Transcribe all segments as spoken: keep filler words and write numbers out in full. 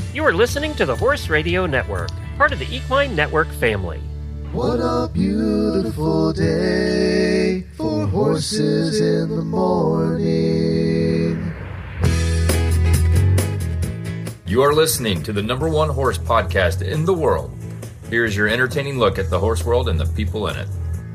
You are listening to the Horse Radio Network, part of the Equine Network family. What a beautiful day for horses in the morning. You are listening to the number one horse podcast in the world. Here is your entertaining look at the horse world and the people in it.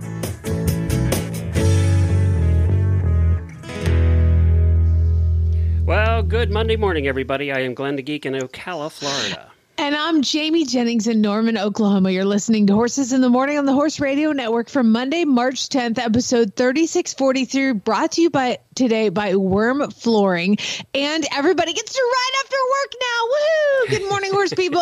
Well, good Monday morning, everybody. I am Glenn the Geek in Ocala, Florida. And I'm Jamie Jennings in Norman, Oklahoma. You're listening to Horses in the Morning on the Horse Radio Network for Monday, March tenth, episode thirty-six forty-three, brought to you by today by Worm Flooring. And everybody gets to ride after work now. Woohoo! Good morning, horse people.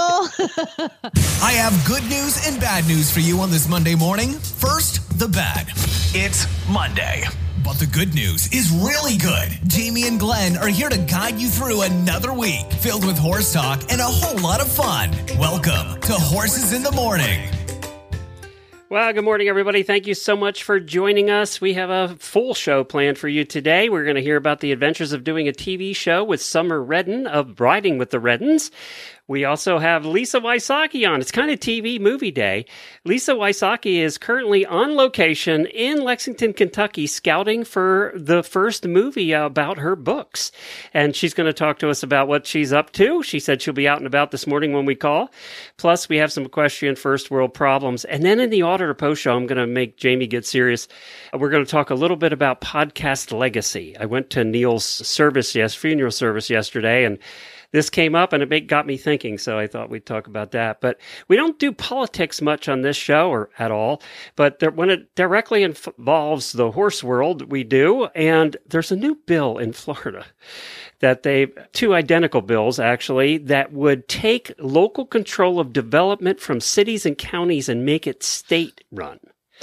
I have good news and bad news for you on this Monday morning. First, the bad. It's Monday. But the good news is really good. Jamie and Glenn are here to guide you through another week filled with horse talk and a whole lot of fun. Welcome to Horses in the Morning. Well, good morning, everybody. Thank you so much for joining us. We have a full show planned for you today. We're going to hear about the adventures of doing a T V show with Summer Redden of Riding with the Reddens. We also have Lisa Wysocki on. It's kind of T V movie day. Lisa Wysocki is currently on location in Lexington, Kentucky, scouting for the first movie about her books. And she's going to talk to us about what she's up to. She said she'll be out and about this morning when we call. Plus, we have some equestrian first world problems. And then in the Auditor Post Show, I'm going to make Jamie get serious. We're going to talk a little bit about podcast legacy. I went to Neil's service, yes, funeral service yesterday, and this came up and it got me thinking, so I thought we'd talk about that. But we don't do politics much on this show, or at all. But there, when it directly involves the horse world, we do. And there's a new bill in Florida that they, two identical bills actually, that would take local control of development from cities and counties and make it state-run.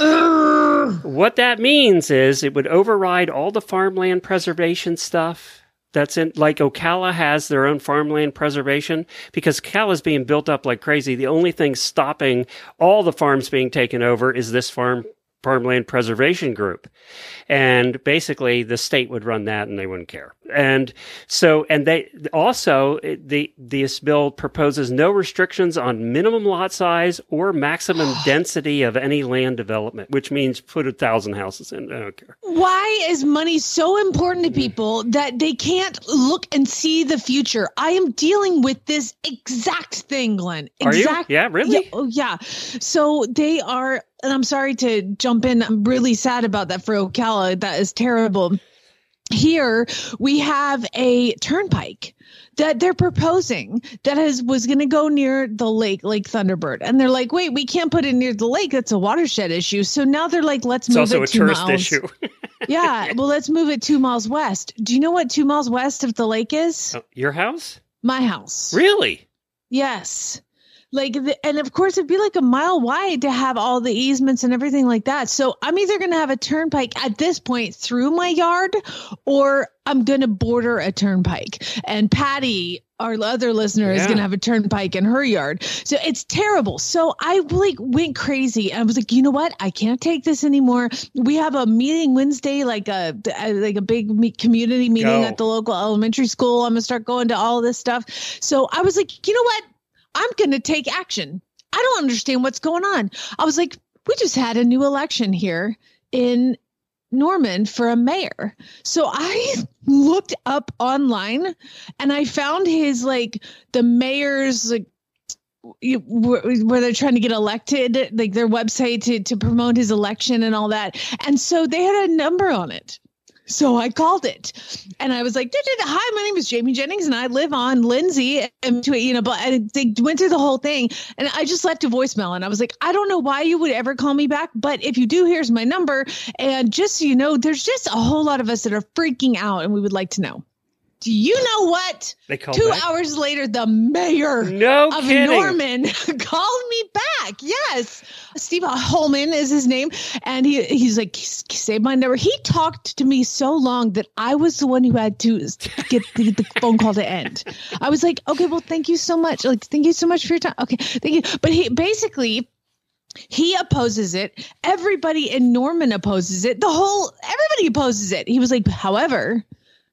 What that means is it would override all the farmland preservation stuff. That's in, like Ocala has their own farmland preservation, because Ocala is being built up like crazy. The only thing stopping all the farms being taken over is this farm farmland preservation group. And basically the state would run that and they wouldn't care. And so, and they also, the this bill proposes no restrictions on minimum lot size or maximum density of any land development, which means put a thousand houses in. I don't care. Why is money so important to people that they can't look and see the future? I am dealing with this exact thing, Glenn. Exact, Are you? Yeah, really? Yeah, oh, yeah. So they are, and I'm sorry to jump in. I'm really sad about that for Ocala. That is terrible. Here we have a turnpike that they're proposing that has was going to go near the lake, Lake Thunderbird. And they're like, wait, we can't put it near the lake. That's a watershed issue. So now they're like, let's it's move also it a two tourist miles. issue. Yeah. Well, let's move it two miles west. Do you know what two miles west of the lake is? Oh, your house? My house. Really? Yes. Like, the, and of course, it'd be like a mile wide to have all the easements and everything like that. So I'm either going to have a turnpike at this point through my yard, or I'm going to border a turnpike. And Patty, our other listener, yeah. is going to have a turnpike in her yard. So it's terrible. So I like went crazy. I was like, you know what? I can't take this anymore. We have a meeting Wednesday, like a like a big me- community meeting Go. at the local elementary school. I'm going to start going to all this stuff. So I was like, you know what? I'm going to take action. I don't understand what's going on. I was like, we just had a new election here in Norman for a mayor. So I looked up online and I found his, like, the mayor's, like, you, where, where they're trying to get elected, like their website to, to promote his election and all that. And so they had a number on it. So I called it and I was like, hi, my name is Jamie Jennings and I live on Lindsay. And, you know, but and they went through the whole thing and I just left a voicemail and I was like, I don't know why you would ever call me back, but if you do, here's my number. And just so you know, there's just a whole lot of us that are freaking out and we would like to know. Do you know what? They called Two back? hours later, the mayor No of kidding. Norman called me back. Yes. Steve Holman is his name. And he he's like, save my number. He talked to me so long that I was the one who had to get the, the phone call to end. I was like, okay, well, thank you so much. Like, thank you so much for your time. Okay, thank you. But he basically... he opposes it. Everybody in Norman opposes it. The whole, everybody opposes it. He was like, however,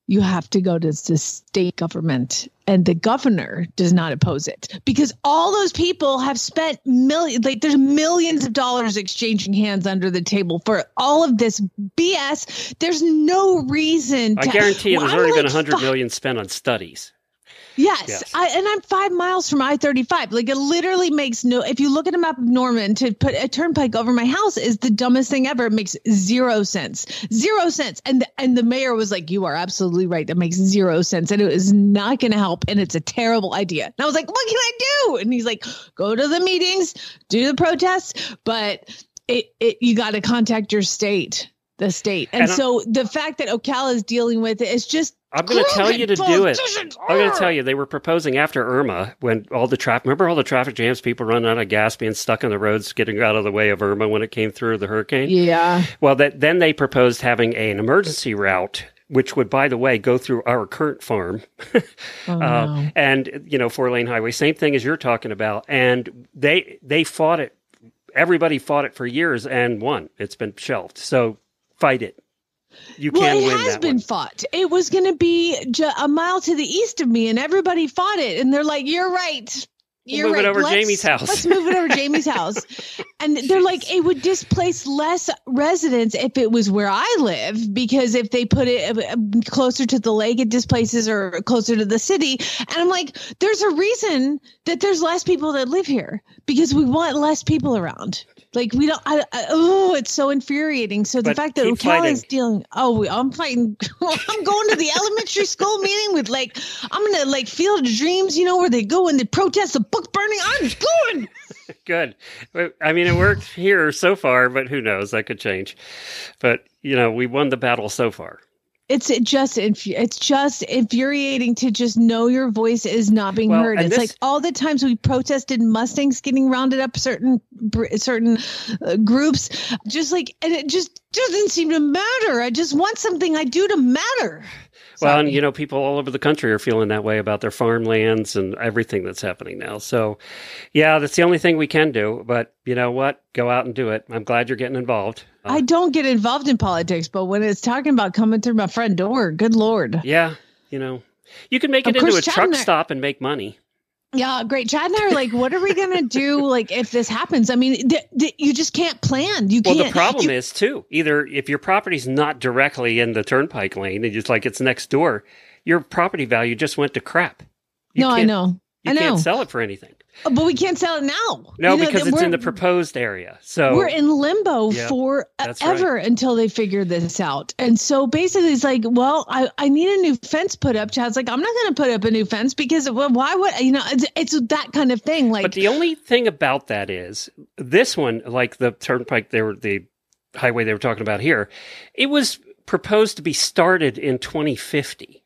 you have to go to the state government, and the governor does not oppose it because all those people have spent millions, like there's millions of dollars exchanging hands under the table for all of this B S. There's no reason to, I guarantee you there's well, already like been one hundred fi- million spent on studies. Yes, Yes. I, and I'm five miles from I thirty-five. Like it literally makes no, if you look at a map of Norman, to put a turnpike over my house is the dumbest thing ever. It makes zero sense, zero sense. And, and the mayor was like, you are absolutely right. That makes zero sense. And it is not going to help. And it's a terrible idea. And I was like, what can I do? And he's like, go to the meetings, do the protests, but it, it you got to contact your state, the state. And, And so the fact that Ocala is dealing with it is just, I'm going to tell you to do it. politicians I'm going to are. tell you, they were proposing after Irma, when all the traffic, remember all the traffic jams, people running out of gas, being stuck on the roads, getting out of the way of Irma when it came through the hurricane? Yeah. Well, that, then they proposed having a, an emergency route, which would, by the way, go through our current farm. Oh, uh, no. and, you know, four lane highway, same thing as you're talking about. And they, they fought it. Everybody fought it for years and won. It's been shelved. So fight it. You Well, can it win has that been one. fought. It was going to be ju- a mile to the east of me, and everybody fought it. And they're like, "You're right. We'll You're move it right. over Let's- Jamie's house." Let's move it over Jamie's house." And they're like, "It would displace less residents if it was where I live, because if they put it uh, closer to the lake, it displaces or closer to the city." And I'm like, "There's a reason that there's less people that live here because we want less people around." Like we don't. I, I, oh, it's so infuriating. So the But fact that keep Ocala is fighting. dealing. Oh, we- I'm fighting. I'm going to the elementary school meeting with like I'm gonna like Field of Dreams. You know where they go and they protest the book burning. I'm going. Good. I mean, it worked here so far, but who knows? That could change. But, you know, we won the battle so far. It's just infu- it's just infuriating to just know your voice is not being Well, heard. and It's this- like all the times we protested Mustangs getting rounded up, certain br- certain uh, groups, just like, and it just doesn't seem to matter. I just want something I do to matter. Well, and, you know, people all over the country are feeling that way about their farmlands and everything that's happening now. So, yeah, that's the only thing we can do. But you know what? Go out and do it. I'm glad you're getting involved. Uh, I don't get involved in politics, but when it's talking about coming through my front door, good Lord. yeah, you know, you can make Of it into course, a truck Chad and I- stop and make money. Yeah, great. Chad and I are like, what are we going to do? Like, if this happens, I mean, th- th- you just can't plan. You Well, can't. the problem you- is, too, either if your property's not directly in the turnpike lane and it's like it's next door, your property value just went to crap. You No, I can't- know. You I know. can't sell it for anything. But we can't sell it now. No, You know, because that it's in we're- the proposed area. So We're in limbo Yeah, for that's ever until they figure this out. And so basically it's like, well, I, I need a new fence put up. Chad's like, I'm not going to put up a new fence because, well, why would, you know, it's, it's that kind of thing. Like, But the only thing about that is this one, like the turnpike, they were the highway they were talking about here, it was proposed to be started in twenty fifty.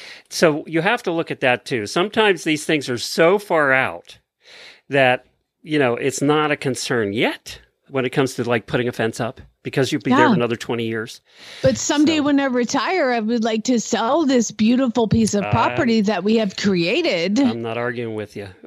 So you have to look at that too. Sometimes these things are so far out that, you know, it's not a concern yet when it comes to like putting a fence up because you'll be there Yeah. for another twenty years. but someday so- when I retire, I would like to sell this beautiful piece of Uh, property that we have created. I'm not arguing with you.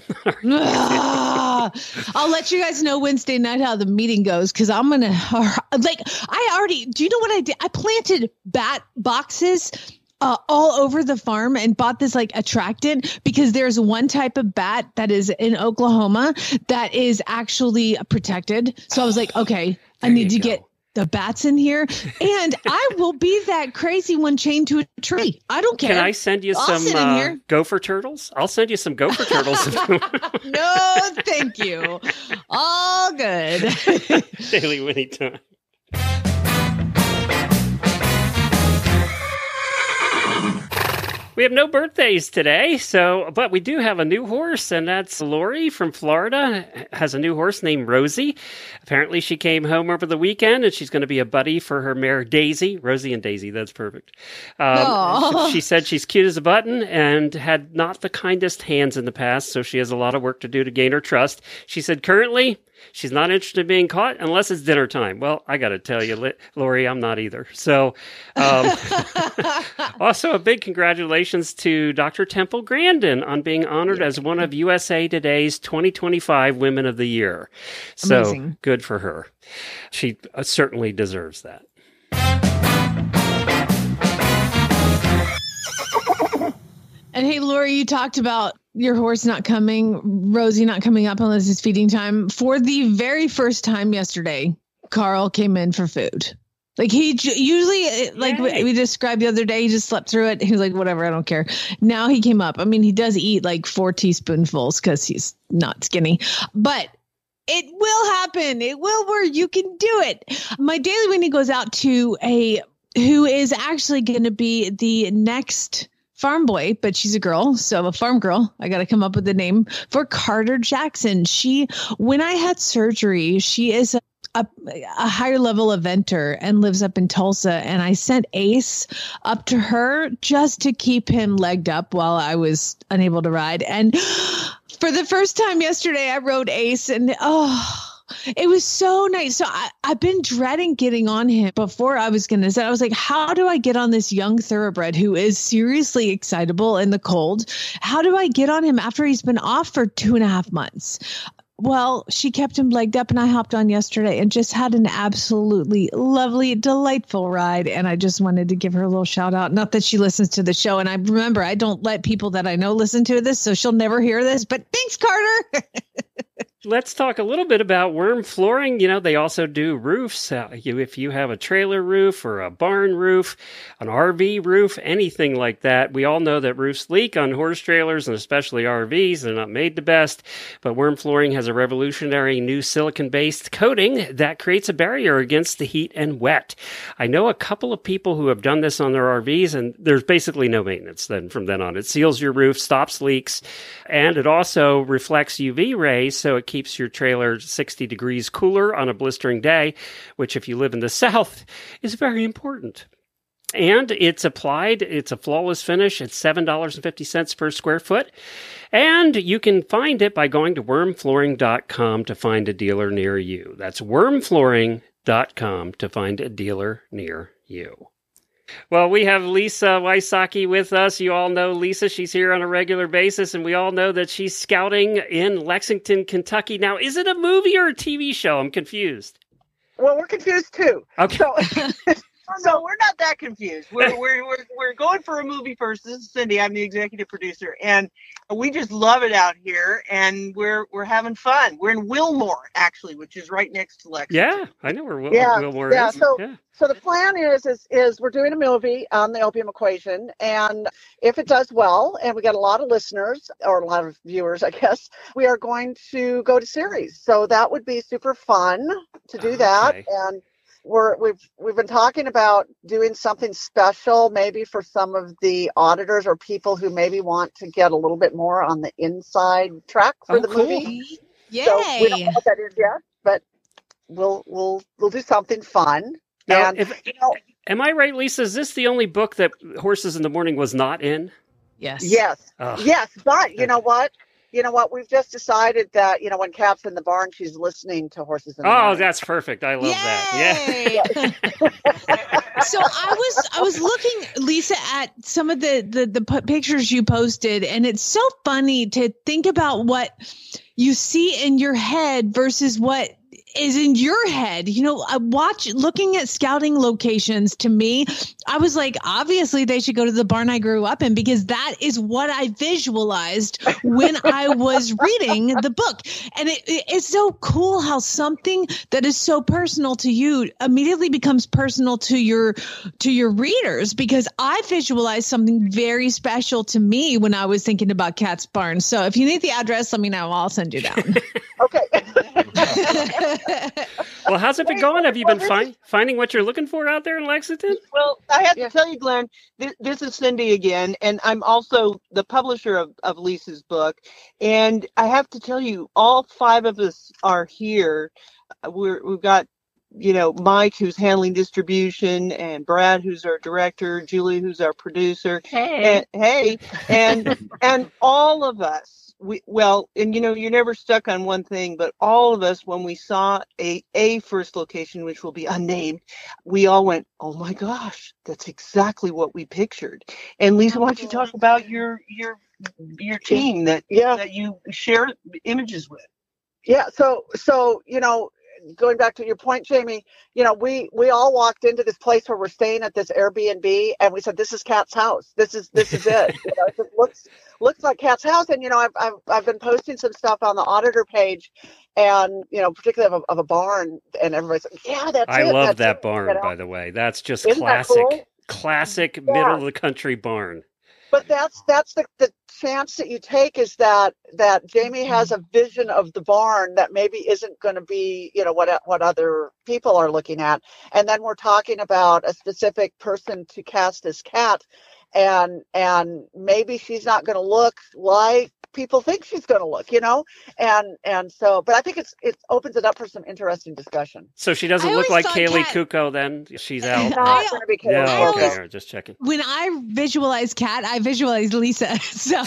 Ah, I'll let you guys know Wednesday night how the meeting goes because I'm gonna like I already do you know what I did? I planted bat boxes uh, all over the farm and bought this like attractant because there's one type of bat that is in Oklahoma that is actually protected. So I was like, okay, I There need you to go. get the bats in here and I will be that crazy one chained to a tree. I don't care. Can I send you I'll some sit in uh, here. gopher turtles? I'll send you some gopher turtles. No, thank you. All good. Daily Winnie time. We have no birthdays today, so but we do have a new horse, and that's Lori from Florida, has a new horse named Rosie. Apparently she came home over the weekend, and she's going to be a buddy for her mare Daisy. Rosie and Daisy, that's perfect. Um, Aw. she, she said she's cute as a button and had not the kindest hands in the past, so she has a lot of work to do to gain her trust. She said currently she's not interested in being caught unless it's dinner time. Well, I got to tell you, Li- Lori, I'm not either. So um, also a big congratulations to Doctor Temple Grandin on being honored as one of U S A Today's twenty twenty-five Women of the Year. So Amazing. good for her. She uh, certainly deserves that. And hey, Lori, you talked about your horse not coming, Rosie not coming up unless it's feeding time. For the very first time yesterday, Carl came in for food. Like he j- usually, like we, we described the other day, he just slept through it. He was like, whatever, I don't care. Now he came up. I mean, he does eat like four teaspoonfuls because he's not skinny, but it will happen. It will work. You can do it. My daily weenie goes out to a who is actually going to be the next farm boy, but she's a girl. So a farm girl. I got to come up with a name for Carter Jackson. She, when I had surgery, she is a, a, a higher level eventer and lives up in Tulsa. And I sent Ace up to her just to keep him legged up while I was unable to ride. And for the first time yesterday, I rode Ace and oh, it was so nice. So I, I've been dreading getting on him before I was going to say, I was like, how do I get on this young thoroughbred who is seriously excitable in the cold? How do I get on him after he's been off for two and a half months? Well, she kept him legged up and I hopped on yesterday and just had an absolutely lovely, delightful ride. And I just wanted to give her a little shout out. Not that she listens to the show. And I remember, I don't let people that I know listen to this, so she'll never hear this, but thanks, Carter. Let's talk a little bit about Worm Flooring. You know, they also do roofs. Uh, you, if you have a trailer roof or a barn roof, an R V roof, anything like that. We all know that roofs leak on horse trailers and especially R Vs. They're not made the best. But Worm Flooring has a revolutionary new silicon-based coating that creates a barrier against the heat and wet. I know a couple of people who have done this on their R Vs, and there's basically no maintenance then from then on. It seals your roof, stops leaks, and it also reflects U V rays, so it keeps your trailer sixty degrees cooler on a blistering day, which if you live in the South is very important. And it's applied. It's a flawless finish. It's seven dollars and fifty cents per square foot. And you can find it by going to worm flooring dot com to find a dealer near you. That's worm flooring dot com to find a dealer near you. Well, we have Lisa Wysocki with us. You all know Lisa. She's here on a regular basis, and we all know that she's scouting in Lexington, Kentucky. Now, is it a movie or a T V show? I'm confused. Well, we're confused, too. Okay. So, so we're not that confused. We're, we're, we're, we're going for a movie first. This is Cindy. I'm the executive producer, and we just love it out here, and we're we're having fun. We're in Wilmore, actually, which is right next to Lexington. Yeah, I know where Wil- yeah, Wilmore yeah, is. So, yeah. So the plan is, is is we're doing a movie on the opium equation, and if it does well, and we got a lot of listeners or a lot of viewers, I guess, we are going to go to series. So that would be super fun to do that, Okay. and we're we've we've been talking about doing something special, maybe for some of the auditors or people who maybe want to get a little bit more on the inside track for Oh, the cool. movie. Yay. So we don't know what that is yet, but we'll we'll we'll do something fun. Now, and if, you know, am I right, Lisa? Is this the only book that Horses in the Morning was not in? Yes. yes, Ugh. yes, but you know what? You know what? We've just decided that, you know, when Cap's in the barn, she's listening to Horses in the Oh, Morning. that's perfect. I love that. Yeah. Yay. So I was I was looking, Lisa, at some of the, the the p- pictures you posted, and it's so funny to think about what you see in your head versus what is in your head. You know, I watch looking at scouting locations. To me, I was like, obviously they should go to the barn I grew up in, because that is what I visualized when I was reading the book. And it, it- it's so cool how something that is so personal to you immediately becomes personal to your to your readers, because I visualized something very special to me when I was thinking about Cat's Barn. So if you need the address, let me know. I'll send you down. Okay. Well, how's it been going? Have you been fi- finding what you're looking for out there in Lexington? Well, I have Yeah. to tell you, Glenn, this, this is Cindy again, and I'm also the publisher of, of Lisa's book. And I have to tell you, all five of us are here. Uh, We're, we've got, you know, Mike, who's handling distribution, and Brad, who's our director, Julie, who's our producer. Hey. And, hey, and and all of us. We, well, and you know, you're never stuck on one thing, but all of us, when we saw a, a first location, which will be unnamed, we all went, oh my gosh, that's exactly what we pictured. And Lisa, why don't you talk about your, your, your team that, Yeah. that you share images with? Yeah, so so you know, going back to your point, Jamie, you know, we we all walked into this place where we're staying at this Airbnb, and we said, "This is Kat's house. This is this is it." You know, it looks looks like Kat's house, and you know, I've I've I've been posting some stuff on the auditor page, and you know, particularly of a, of a barn, and everybody's like, "Yeah, that's I it." love that's that it. barn, You know? by the way. That's just Isn't that classic, cool? classic Yeah. middle of the country barn. But that's that's the, the chance that you take, is that that Jamie has a vision of the barn that maybe isn't going to be, you know, what what other people are looking at. And then we're talking about a specific person to cast as Kat, and and maybe she's not going to look like people think she's going to look, you know. And and so, but I think it's it opens it up for some interesting discussion. So she doesn't I look like always thought Kaylee Kat- Kuko then? She's out. Not I- going to be Kaylee Yeah, I Cuoco. okay, always- all right, just checking. When I visualize Kat, I visualize Lisa. So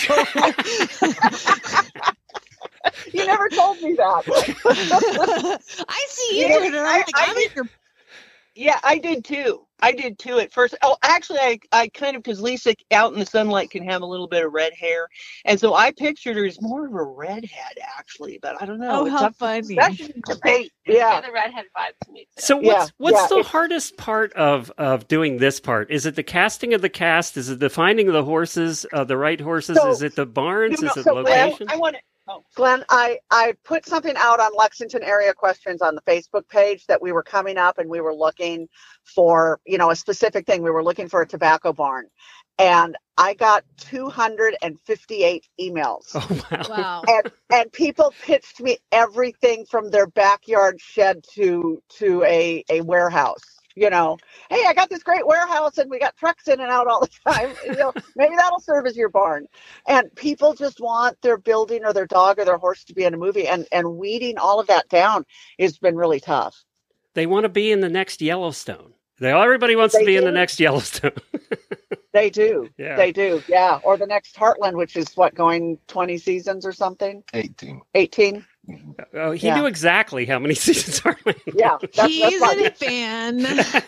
You never told me that. I see you Yeah, doing it. I'm I- like, I I'm did- in your Yeah, I did too. I did too at first. Oh, actually, I, I kind of, because Lisa out in the sunlight can have a little bit of red hair. And so I pictured her as more of a redhead, actually. But I don't know. Oh, it's how up for funny. discussion and debate. Yeah. the redhead vibe to me too. So what's Yeah, what's yeah, the it's- hardest part of of doing this part? Is it the casting of the cast? Is it the finding of the horses, uh, the right horses? So- Is it the barns? No, no, Is it so Glenn, location? I want to. Oh, Glenn, I, I put something out on Lexington area questions on the Facebook page that we were coming up and we were looking for, you know, a specific thing. We were looking for a tobacco barn, and I got two hundred fifty-eight emails. Oh wow! wow. And and people pitched me everything from their backyard shed to to a, a warehouse. You know, hey, I got this great warehouse and we got trucks in and out all the time. You know, maybe that'll serve as your barn. And people just want their building or their dog or their horse to be in a movie, and and weeding all of that down has been really tough. They want to be in the next Yellowstone. They everybody wants They to be in do. the next Yellowstone. They do. Yeah. They do. Yeah. Or the next Heartland, which is what, going twenty seasons or something? eighteen. eighteen. Oh, he Yeah. knew exactly how many seasons are. Yeah. That's, He's that's a fan.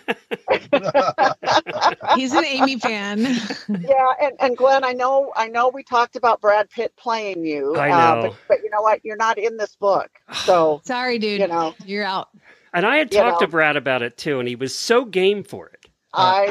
He's an Amy fan. Yeah, and, and Glenn, I know I know we talked about Brad Pitt playing you. I Uh, know. but, but you know what? You're not in this book. So, Sorry, dude. you know, You're out. And I had You talked to know. Brad about it too, and he was so game for it. I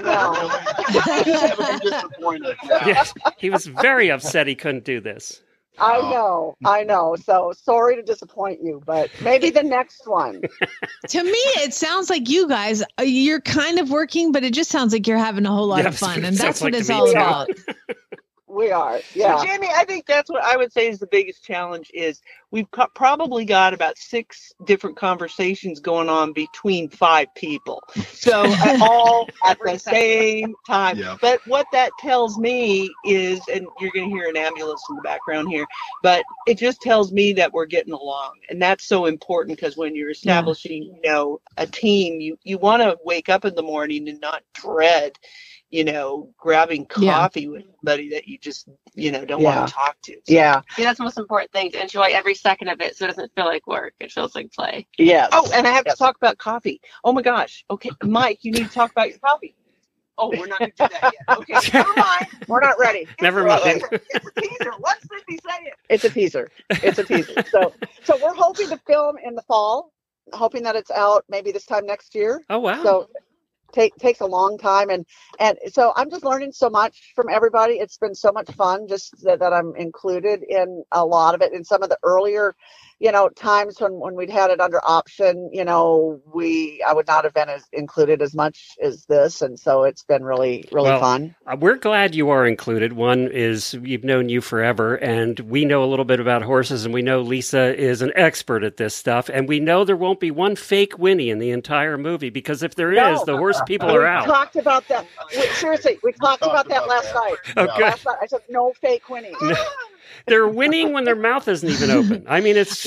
know. I'm disappointed. Yes, he was very upset he couldn't do this. I know. I know. So sorry to disappoint you, but maybe the next one. To me, it sounds like you guys, uh, you're kind of working, but it just sounds like you're having a whole lot Yeah, of fun. it And sounds that's what like it's to me all too. about. We are. So, Yeah. Jamie, I think that's what I would say is the biggest challenge is we've co- probably got about six different conversations going on between five people. So uh, all at the same time. Yeah. But what that tells me is, and you're going to hear an ambulance in the background here, but it just tells me that we're getting along. And that's so important because when you're establishing, you know, a team, you, you want to wake up in the morning and not dread, you know, grabbing Yeah. coffee with somebody that you just, you know, don't Yeah. want to talk to. So, Yeah. I think that's the most important thing, to enjoy every second of it so it doesn't feel like work. It feels like play. Yes. Oh, and I have Yes. to talk about coffee. Oh my gosh. Okay, Mike, you need to talk about your coffee. Oh, we're not going to do that yet. Okay, never mind. We're not ready. Never It's a mind. teaser. It's a teaser. Let Cindy say it. It's a teaser. It's a teaser. So, so we're hoping to film in the fall, hoping that it's out maybe this time next year. Oh wow! So take takes a long time, and and so I'm just learning so much from everybody. It's been so much fun just that, that I'm included in a lot of it. In some of the earlier, you know, times when when we'd had it under option, you know, we I would not have been as included as much as this, and so it's been really really Well, fun. Uh, We're glad you are included. One is we've known you forever, and we know a little bit about horses, and we know Lisa is an expert at this stuff, and we know there won't be one fake Winnie in the entire movie, because if there No. is, the horse people we are out. talked about that. We, seriously, we talked about that last night. Oh, Yeah. good. Last night, I said no fake Winnie. They're winning when their mouth isn't even open. I mean, it's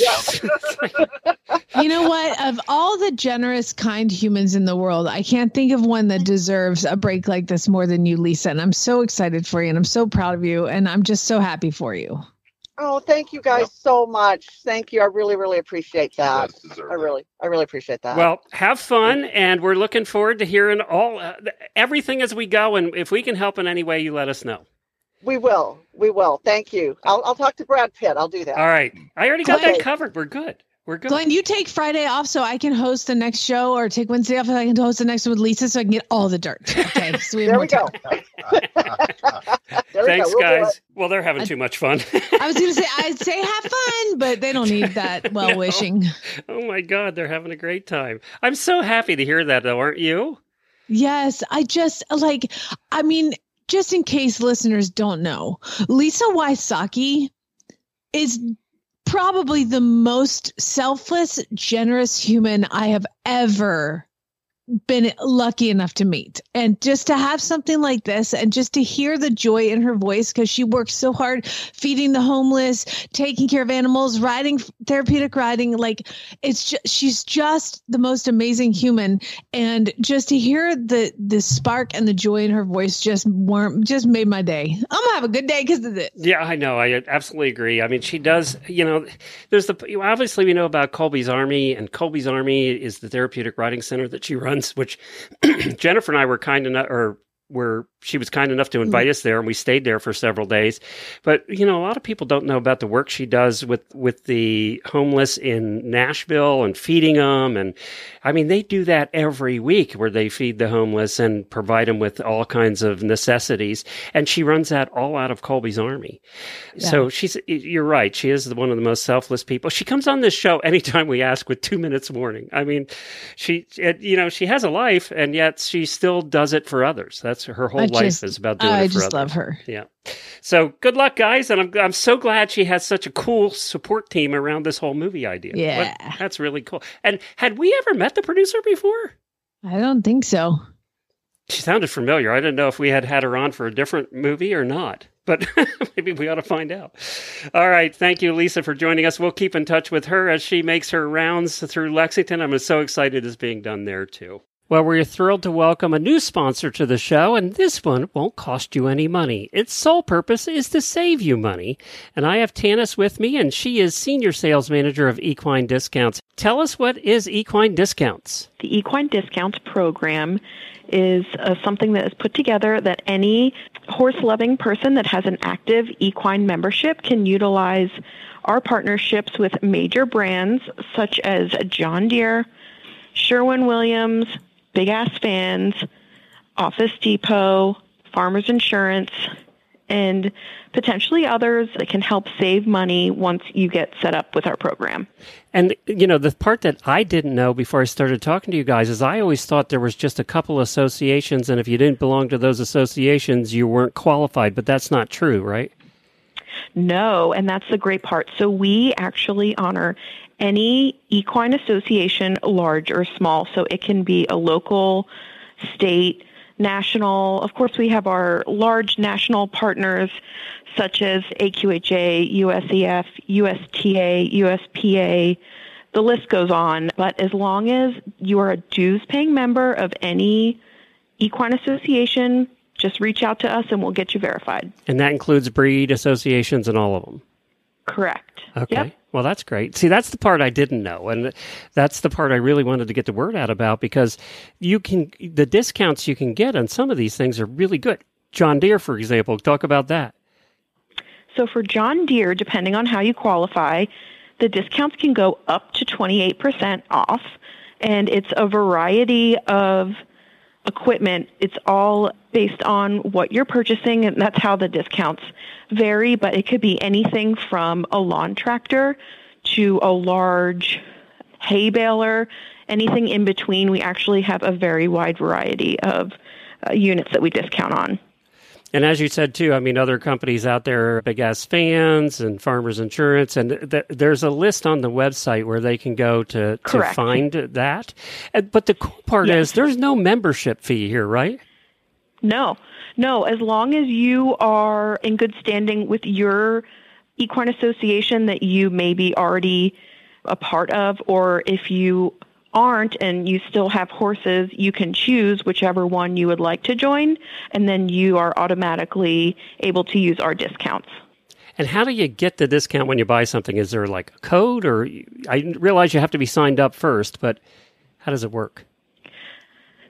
You know what? Of all the generous, kind humans in the world, I can't think of one that deserves a break like this more than you, Lisa. And I'm so excited for you, and I'm so proud of you, and I'm just so happy for you. Oh, thank you guys Yep. so much. Thank you. I really, really appreciate that. Does deserve I it. really, I really appreciate that. well. Have fun, and we're looking forward to hearing all uh, everything as we go. And if we can help in any way, you let us know. we will. We will. Thank you. I'll, I'll talk to Brad Pitt. I'll do that. All right, I already got that Okay. covered. We're good. We're good. Glenn, you take Friday off so I can host the next show, or take Wednesday off and I can host the next one with Lisa so I can get all the dirt. Okay, so we have There more we go. time. There we Thanks, go. We'll do guys. it. Well, they're having too much fun. I was going to say, I'd say have fun, but they don't need that well wishing. No. Oh my God, they're having a great time. I'm so happy to hear that, though, aren't you? Yes, I just like, I mean, just in case listeners don't know, Lisa Wysocki is probably the most selfless, generous human I have ever been lucky enough to meet. And just to have something like this and just to hear the joy in her voice, because she works so hard feeding the homeless, taking care of animals, riding therapeutic riding, like it's just, she's just the most amazing human. And just to hear the the spark and the joy in her voice just warm, just made my day. I'm gonna have a good day because of this. Yeah, I know. I absolutely agree. I mean, she does, you know, there's the, obviously we know about Colby's Army, and Colby's Army is the therapeutic riding center that she runs, which Jennifer and I were kind enough, or were, she was kind enough to invite mm. us there, and we stayed there for several days. But, you know, a lot of people don't know about the work she does with, with the homeless in Nashville and feeding them. And I mean, they do that every week where they feed the homeless and provide them with all kinds of necessities. And she runs that all out of Colby's Army. Yeah. So she's, you're right. She is one of the most selfless people. She comes on this show anytime we ask with two minutes warning. I mean, she, you know, she has a life, and yet she still does it for others. That's her whole I life just, is about doing I it for just others. love her. Yeah. So good luck, guys. And I'm I'm so glad she has such a cool support team around this whole movie idea. Yeah. What, that's really cool. And had we ever met the producer before? I don't think so. She sounded familiar. I didn't know if we had had her on for a different movie or not, but maybe we ought to find out. All right. Thank you, Lisa, for joining us. We'll keep in touch with her as she makes her rounds through Lexington. I'm so excited it's being done there, too. Well, we're thrilled to welcome a new sponsor to the show, and this one won't cost you any money. Its sole purpose is to save you money. And I have Tanis with me, and she is Senior Sales Manager of Equine Discounts. Tell us, what is Equine Discounts? The Equine Discounts program is uh, something that is put together that any horse-loving person that has an active equine membership can utilize our partnerships with major brands such as John Deere, Sherwin-Williams, Big Ass Fans, Office Depot, Farmers Insurance, and potentially others that can help save money once you get set up with our program. And, you know, the part that I didn't know before I started talking to you guys is I always thought there was just a couple associations, and if you didn't belong to those associations, you weren't qualified. But that's not true, right? No, and that's the great part. So we actually honor any equine association, large or small. So it can be a local, state, national. Of course, we have our large national partners such as A Q H A, U S E F, U S T A, U S P A. The list goes on. But as long as you are a dues-paying member of any equine association, just reach out to us and we'll get you verified. And that includes breed associations and all of them? Correct. Okay. Yep. Well, that's great. See, that's the part I didn't know. And that's the part I really wanted to get the word out about, because you can, the discounts you can get on some of these things are really good. John Deere, for example, talk about that. So for John Deere, depending on how you qualify, the discounts can go up to twenty-eight percent off. And it's a variety of equipment. It's all based on what you're purchasing, and that's how the discounts vary, but it could be anything from a lawn tractor to a large hay baler, anything in between. We actually have a very wide variety of uh, units that we discount on. And as you said, too, I mean, other companies out there, Big Ass Fans and Farmers Insurance, and th- there's a list on the website where they can go to, to find that. And, but the cool part yes. is there's no membership fee here, right? No, no. As long as you are in good standing with your equine association that you may be already a part of, or if you aren't and you still have horses, you can choose whichever one you would like to join, and then you are automatically able to use our discounts. And how do you get the discount when you buy something? Is there like a code, or I realize you have to be signed up first, but how does it work?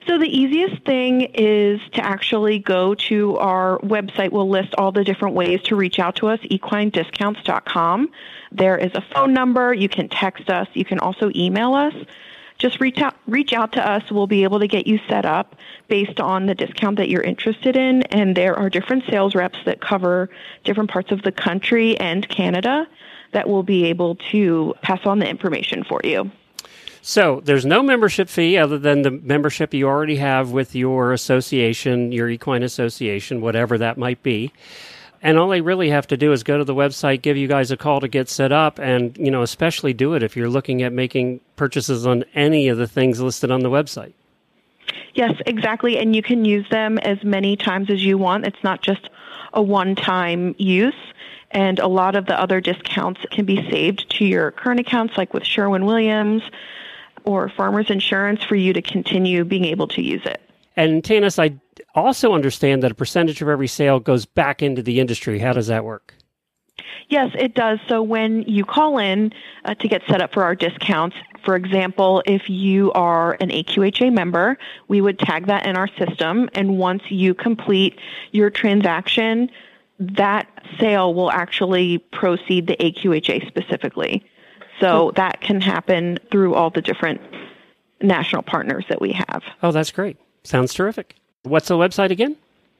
So the easiest thing is to actually go to our website. We'll list all the different ways to reach out to us, equine discounts dot com. There is a phone number. You can text us. You can also email us. Just reach out, reach out to us. We'll be able to get you set up based on the discount that you're interested in. And there are different sales reps that cover different parts of the country and Canada that will be able to pass on the information for you. So there's no membership fee other than the membership you already have with your association, your equine association, whatever that might be. And all they really have to do is go to the website, give you guys a call to get set up, and, you know, especially do it if you're looking at making purchases on any of the things listed on the website. Yes, exactly. And you can use them as many times as you want. It's not just a one-time use. And a lot of the other discounts can be saved to your current accounts, like with Sherwin-Williams or Farmers Insurance, for you to continue being able to use it. And Tanis, I also understand that a percentage of every sale goes back into the industry. How does that work? Yes, it does. So when you call in uh, to get set up for our discounts, for example, if you are an A Q H A member, we would tag that in our system. And once you complete your transaction, that sale will actually proceed to A Q H A specifically. So that can happen through all the different national partners that we have. Oh, that's great. Sounds terrific. What's the website again?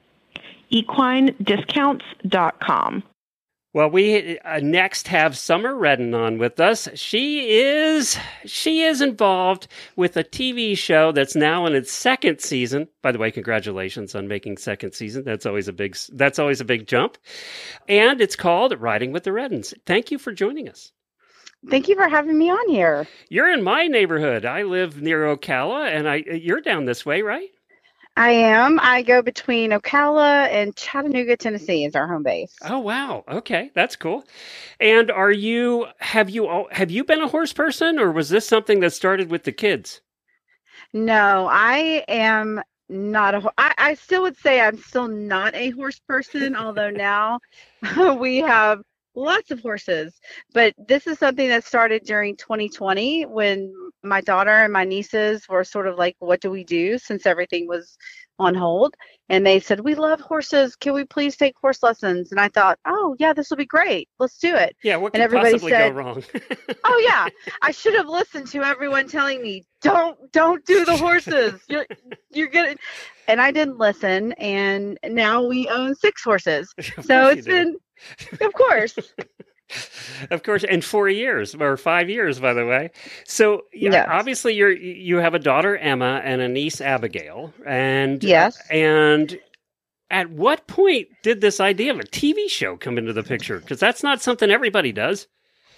equine discounts dot com. Well, we uh, next have Summer Redden on with us. She is she is involved with a T V show that's now in its second season. By the way, congratulations on making second season. That's always a big that's always a big jump. And it's called Riding with the Reddens. Thank you for joining us. Thank you for having me on here. You're in my neighborhood. I live near Ocala, and I you're down this way, right? I am. I go between Ocala and Chattanooga, Tennessee is our home base. Oh, wow. Okay, that's cool. And are you have you al- have you been a horse person, or was this something that started with the kids? No, I am not a. ho- I, I still would say I'm still not a horse person, although now we have lots of horses. But this is something that started during twenty twenty when my daughter and my nieces were sort of like, what do we do since everything was on hold? And they said, we love horses. Can we please take horse lessons? And I thought, oh, yeah, this will be great. Let's do it. Yeah, what and could everybody possibly said, go wrong? oh, yeah, I should have listened to everyone telling me, don't, don't do the horses. You're, you're good. And I didn't listen. And now we own six horses. So it's been, of course. Of course, and four years or five years, by the way. So, yeah, Yes. obviously, you're you have a daughter Emma and a niece Abigail, and Yes. And at what point did this idea of a T V show come into the picture? Because that's not something everybody does.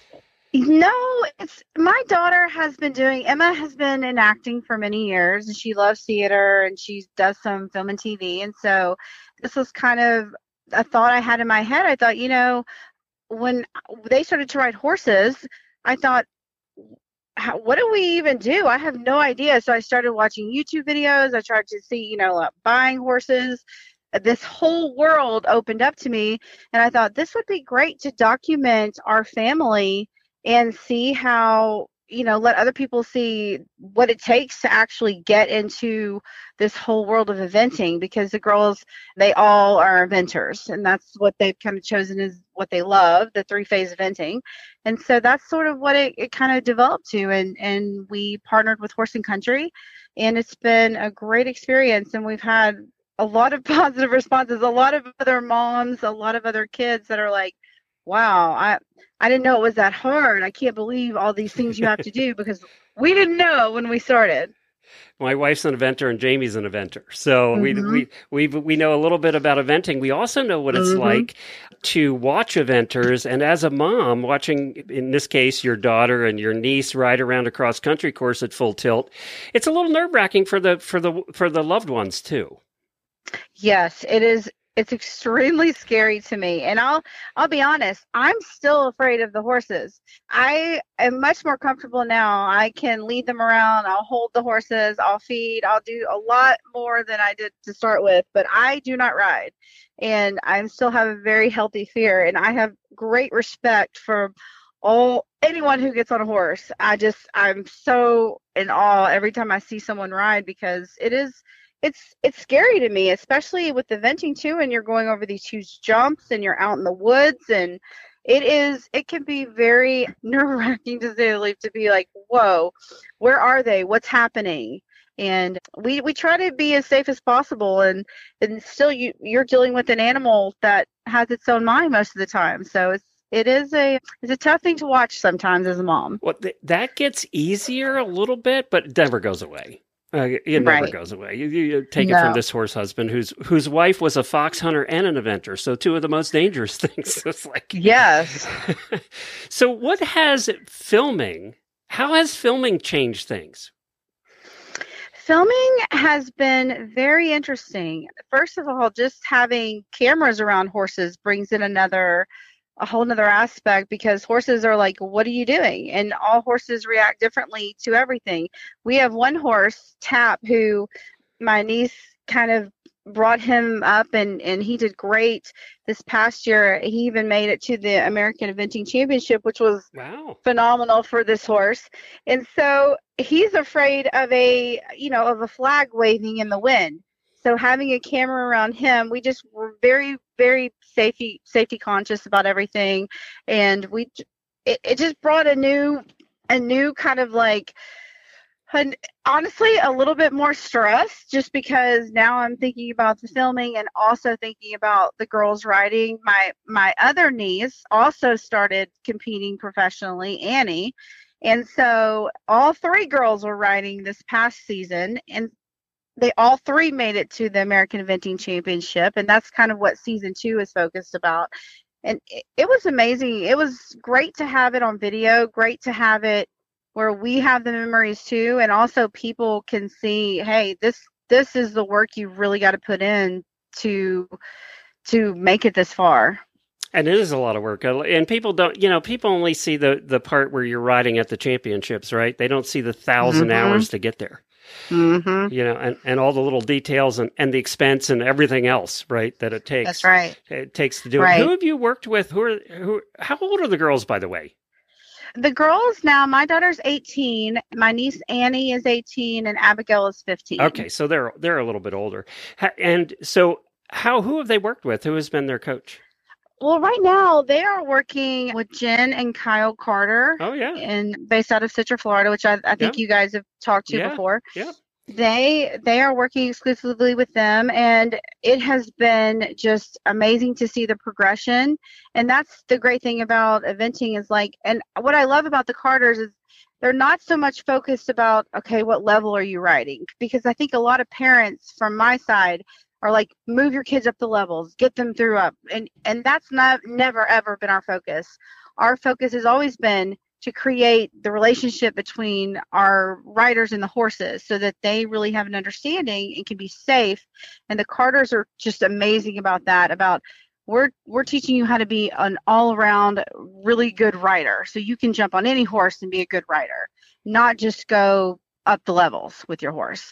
No, it's my daughter has been doing, Emma has been in acting for many years, and she loves theater and she does some film and T V. And so this was kind of a thought I had in my head. I thought, you know, when they started to ride horses, I thought, how, what do we even do? I have no idea. So I started watching YouTube videos. I tried to see, you know, uh, buying horses. This whole world opened up to me. And I thought this would be great to document our family and see how, you know, let other people see what it takes to actually get into this whole world of eventing, because the girls, they all are eventers, and that's what they've kind of chosen is what they love, the three-phase eventing. And so that's sort of what it, it kind of developed to. And, and we partnered with Horse and Country, and it's been a great experience. And we've had a lot of positive responses, a lot of other moms, a lot of other kids that are like, wow, I I didn't know it was that hard. I can't believe all these things you have to do, because we didn't know when we started. My wife's an eventer and Jamie's an eventer. So Mhm. we, we, we, we know a little bit about eventing. We also know what it's Mhm. like to watch eventers. And as a mom, watching, in this case, your daughter and your niece ride around a cross-country course at full tilt, it's a little nerve-wracking for the, for the, for the loved ones, too. Yes, it is. It's extremely scary to me. And I'll I'll be honest, I'm still afraid of the horses. I am much more comfortable now. I can lead them around. I'll hold the horses. I'll feed. I'll do a lot more than I did to start with, but I do not ride. And I still have a very healthy fear. And I have great respect for all anyone who gets on a horse. I just, I'm so in awe every time I see someone ride, because it is, it's, it's scary to me, especially with the eventing too. And you're going over these huge jumps and you're out in the woods, and it is, it can be very nerve wracking to say the least, to be like, whoa, where are they? What's happening? And we, we try to be as safe as possible. And, and still you, you're dealing with an animal that has its own mind most of the time. So it's, It is a it's a tough thing to watch sometimes as a mom. Well, th- that gets easier a little bit, but it never goes away. Uh, it never Right. goes away. You, you take it No. from this horse husband whose whose wife was a fox hunter and an eventer, so two of the most dangerous things. It's like Yes. So, what has filming? How has filming changed things? Filming has been very interesting. First of all, just having cameras around horses brings in another a whole nother aspect, because horses are like, what are you doing? And all horses react differently to everything. We have one horse, Tap, who my niece kind of brought him up, and, and he did great this past year. He even made it to the American Eventing Championship, which was Wow. phenomenal for this horse. And so he's afraid of a, you know, of a flag waving in the wind. So having a camera around him, we just were very, very safety safety conscious about everything, and we it, it just brought a new a new kind of like, an, honestly, a little bit more stress, just because now I'm thinking about the filming and also thinking about the girls riding. My my other niece also started competing professionally, Annie, and so all three girls were riding this past season, and they all three made it to the American Eventing Championship, and that's kind of what season two is focused about. And it, it was amazing. It was great to have it on video, great to have it where we have the memories too, and also people can see, hey, this this is the work you really got to put in to to make it this far. And it is a lot of work. And people don't, you know, people only see the, the part where you're riding at the championships, right? They don't see the thousand Mhm. hours to get there. Mm-hmm. You know, and, and all the little details and, and the expense and everything else, right, that it takes. That's right. It takes to do Right. it. Who have you worked with? Who are who? How old are the girls, by the way? The girls now, my daughter's eighteen, my niece Annie is eighteen, and Abigail is fifteen. Okay, so they're they're a little bit older. Ha- And so, how who have they worked with? Who has been their coach? Well, right now they are working with Jen and Kyle Carter, Oh yeah, and based out of Citra, Florida, which I, I think Yeah. you guys have talked to Yeah. before. yeah. They they are working exclusively with them, and it has been just amazing to see the progression. And that's the great thing about eventing is like, and what I love about the Carters is they're not so much focused about, okay, what level are you riding? Because I think a lot of parents from my side are like, move your kids up the levels, get them through up, and and that's not never ever been our focus. Our focus has always been to create the relationship between our riders and the horses, so that they really have an understanding and can be safe. And the Carters are just amazing about that. About we're we're teaching you how to be an all-around really good rider, so you can jump on any horse and be a good rider, not just go up the levels with your horse.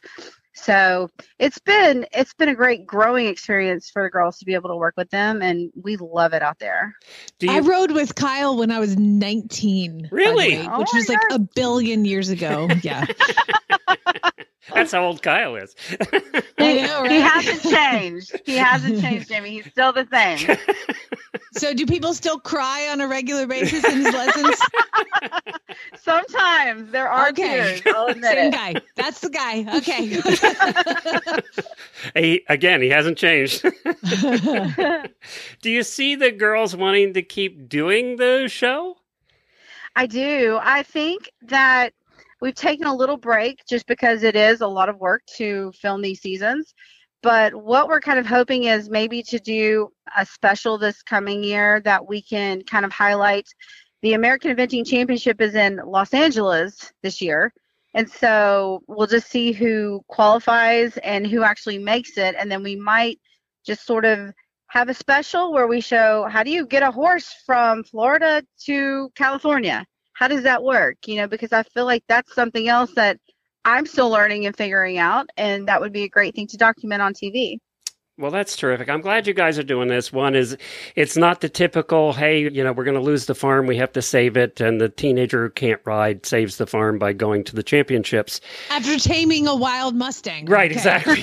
So it's been it's been a great growing experience for the girls to be able to work with them, and we love it out there. Do I you? rode with Kyle when I was nineteen. by the Really? way, Oh which my was like a billion years ago. Yeah. That's how old Kyle is. I know, He right? hasn't changed. He hasn't changed, Jimmy. He's still the same. So do people still cry on a regular basis in his lessons? Sometimes there are Okay. tears. I'll admit Same it. guy. That's the guy. Okay. he, again, he hasn't changed. Do you see the girls wanting to keep doing the show? I do. I think that we've taken a little break just because it is a lot of work to film these seasons. But what we're kind of hoping is maybe to do a special this coming year that we can kind of highlight. The American Eventing Championship is in Los Angeles this year. And so we'll just see who qualifies and who actually makes it. And then we might just sort of have a special where we show, how do you get a horse from Florida to California? How does that work? You know, because I feel like that's something else that I'm still learning and figuring out, and that would be a great thing to document on T V. Well, that's terrific. I'm glad you guys are doing this. One is, it's not the typical, hey, you know, we're going to lose the farm, we have to save it, and the teenager who can't ride saves the farm by going to the championships. After taming a wild Mustang. Right, Okay. exactly.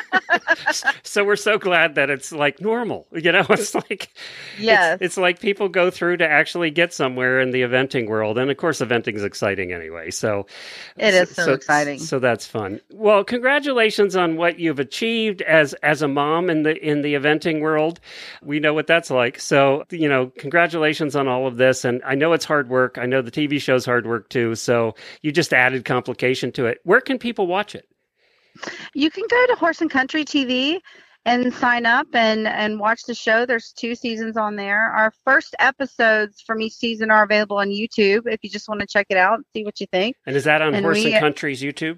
So we're so glad that it's like normal. You know, it's like, Yes. it's, it's like people go through to actually get somewhere in the eventing world. And of course, eventing is exciting anyway. So It is so exciting. So that's fun. Well, congratulations on what you've achieved as, as a mom in the, in the eventing world. We know what that's like. So, you know, congratulations on all of this. And I know it's hard work. I know the T V show's hard work too. So you just added complication to it. Where can people watch it? You can go to Horse and Country T V and sign up and, and watch the show. There's two seasons on there. Our first episodes from each season are available on YouTube if you just want to check it out and see what you think. And is that on And Horse we- and Country's YouTube?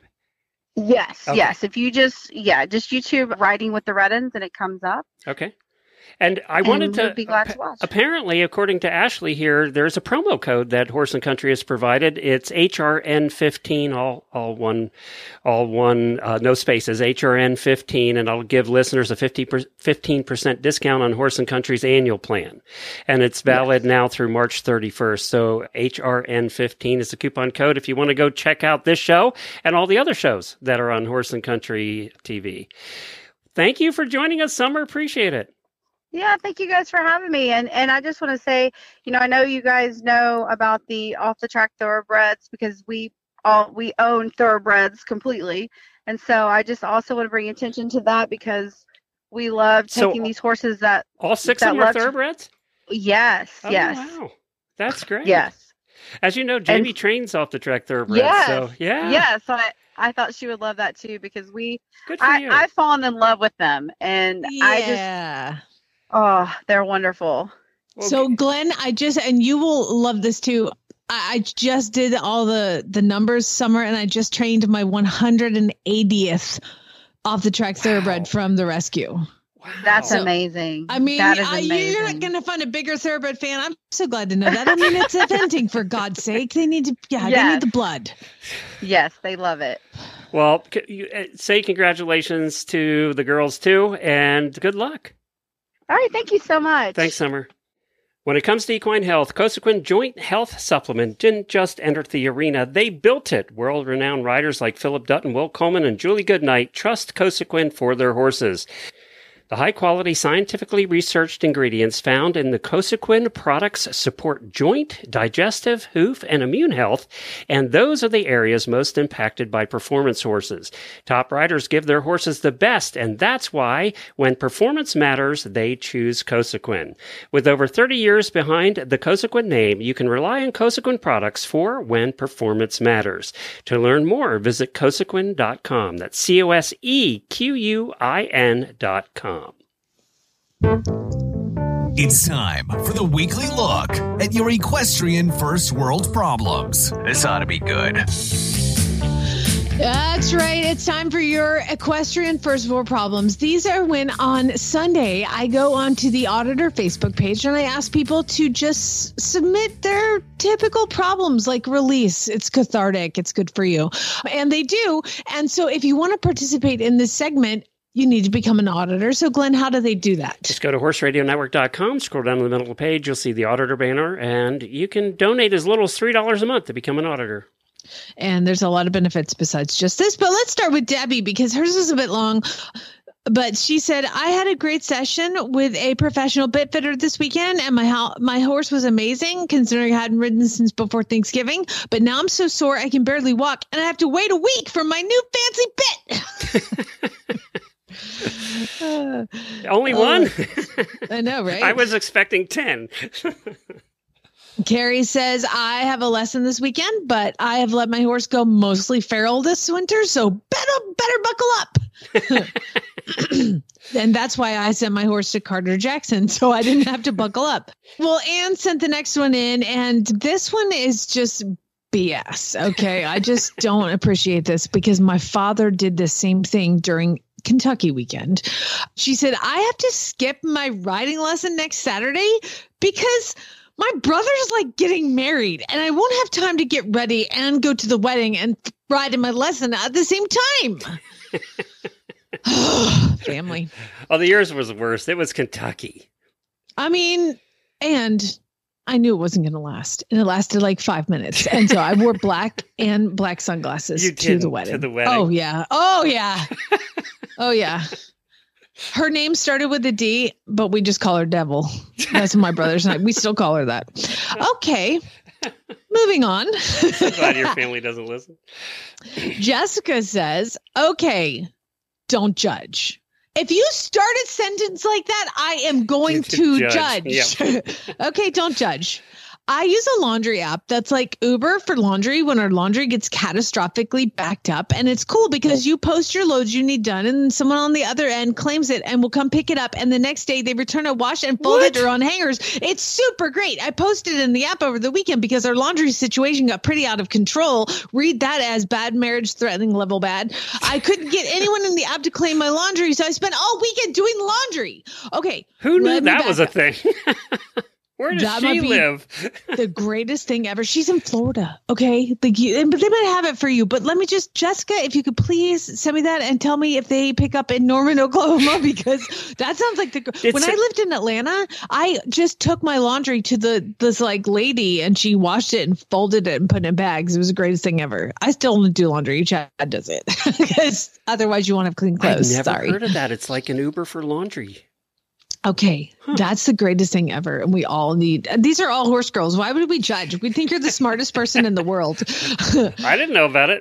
Yes, Okay. yes. If you just, yeah, just YouTube Riding with the Reddens and it comes up. Okay. And I wanted and to, we'll be glad to watch. apparently, according to Ashley here, there's a promo code that Horse and Country has provided. It's H R N fifteen, all all one, all one, uh, no spaces, H R N fifteen, and I'll give listeners a fifteen percent discount on Horse and Country's annual plan. And it's valid Yes. now through March thirty-first. So H R N fifteen is the coupon code if you want to go check out this show and all the other shows that are on Horse and Country T V. Thank you for joining us, Summer. Appreciate it. Yeah, thank you guys for having me. And and I just want to say, you know, I know you guys know about the off the track thoroughbreds because we all we own thoroughbreds completely. And so I just also want to bring attention to that because we love So, taking these horses that All six that of them are love to- thoroughbreds? yes, Oh, yes. wow. That's great. Yes. As you know, Jamie And- trains off the track thoroughbreds. Yes. So, yeah. Yes. I I thought she would love that too because we Good for I, you. I've fallen in love with them and I just Yeah. oh, they're wonderful. So Glenn, I just, and you will love this too. I, I just did all the, the numbers summer and I just trained my one hundred eightieth off the track thoroughbred from the rescue. That's So, amazing. I mean, that is I, amazing. you're not going to find a bigger thoroughbred fan. I'm so glad to know that. I mean, it's eventing for God's sake. They need to, yeah, they Yes. need the blood. Yes, they love it. Well, c- you, uh, say congratulations to the girls too, and good luck. All right, thank you so much. Thanks, Summer. When it comes to equine health, Cosequin Joint Health Supplement didn't just enter the arena, they built it. World-renowned riders like Philip Dutton, Will Coleman, and Julie Goodnight trust Cosequin for their horses. The high-quality, scientifically researched ingredients found in the Cosequin products support joint, digestive, hoof, and immune health, and those are the areas most impacted by performance horses. Top riders give their horses the best, and that's why, when performance matters, they choose Cosequin. With over thirty years behind the Cosequin name, you can rely on Cosequin products for when performance matters. To learn more, visit cosequin dot com. That's C O S E Q U I N dot com. It's time for the weekly look at your equestrian first world problems. This ought to be good. That's right. It's time for your equestrian first world problems. These are when on Sunday I go onto the Auditor Facebook page and I ask people to just submit their typical problems like release. It's cathartic. It's good for you. And they do. And so if you want to participate in this segment, you need to become an auditor. So Glenn, how do they do that? Just go to horse radio network dot com, scroll down to the middle of the page, you'll see the auditor banner, and you can donate as little as three dollars a month to become an auditor. And there's a lot of benefits besides just this. But let's start with Debbie because hers is a bit long. But she said, I had a great session with a professional bit fitter this weekend, and my ho- my horse was amazing considering I hadn't ridden since before Thanksgiving. But now I'm so sore I can barely walk, and I have to wait a week for my new fancy bit. uh, Only oh, one? I know, right? I was expecting ten. Carrie says, I have a lesson this weekend, but I have let my horse go mostly feral this winter, so better, better buckle up. And that's why I sent my horse to Carter Jackson, so I didn't have to buckle up. Well, Anne sent the next one in, and this one is just B S. Okay, I just don't appreciate this because my father did the same thing during Kentucky weekend. She said, I have to skip my riding lesson next Saturday because my brother's like getting married and I won't have time to get ready and go to the wedding and ride in my lesson at the same time. Family. Oh, the yours was worse. It was Kentucky. I mean, and I knew it wasn't going to last. And it lasted like five minutes. And so I wore black and black sunglasses You to did, the wedding. to the wedding. Oh, yeah. Oh, yeah. Oh, yeah. Her name started with a D, but we just call her Devil. That's what my brothers and I, we still call her that. Okay. Moving on. So glad your family doesn't listen. Jessica says, okay, don't judge. If you start a sentence like that, I am going to judge. judge. Yep. Okay, don't judge. I use a laundry app that's like Uber for laundry when our laundry gets catastrophically backed up. And it's cool because you post your loads you need done and someone on the other end claims it and will come pick it up. And the next day they return it washed and folded or on hangers. It's super great. I posted in the app over the weekend because our laundry situation got pretty out of control. Read that as bad marriage threatening level bad. I couldn't get anyone in the app to claim my laundry. So I spent all weekend doing laundry. Okay. Who knew that was a thing? Where does That she might be live? The greatest thing ever. She's in Florida. Okay. Like you, and- but they might have it for you. But let me just, Jessica, if you could please send me that and tell me if they pick up in Norman, Oklahoma, because that sounds like the, It's when I a- lived in Atlanta, I just took my laundry to the, this like lady and she washed it and folded it and put it in bags. It was the greatest thing ever. I still don't do laundry. Chad does it because otherwise you won't have clean I've clothes. never Sorry. heard of that. It's like an Uber for laundry. Okay, that's the greatest thing ever. And we all need, these are all horse girls. Why would we judge? We think you're the smartest person in the world. I didn't know about it.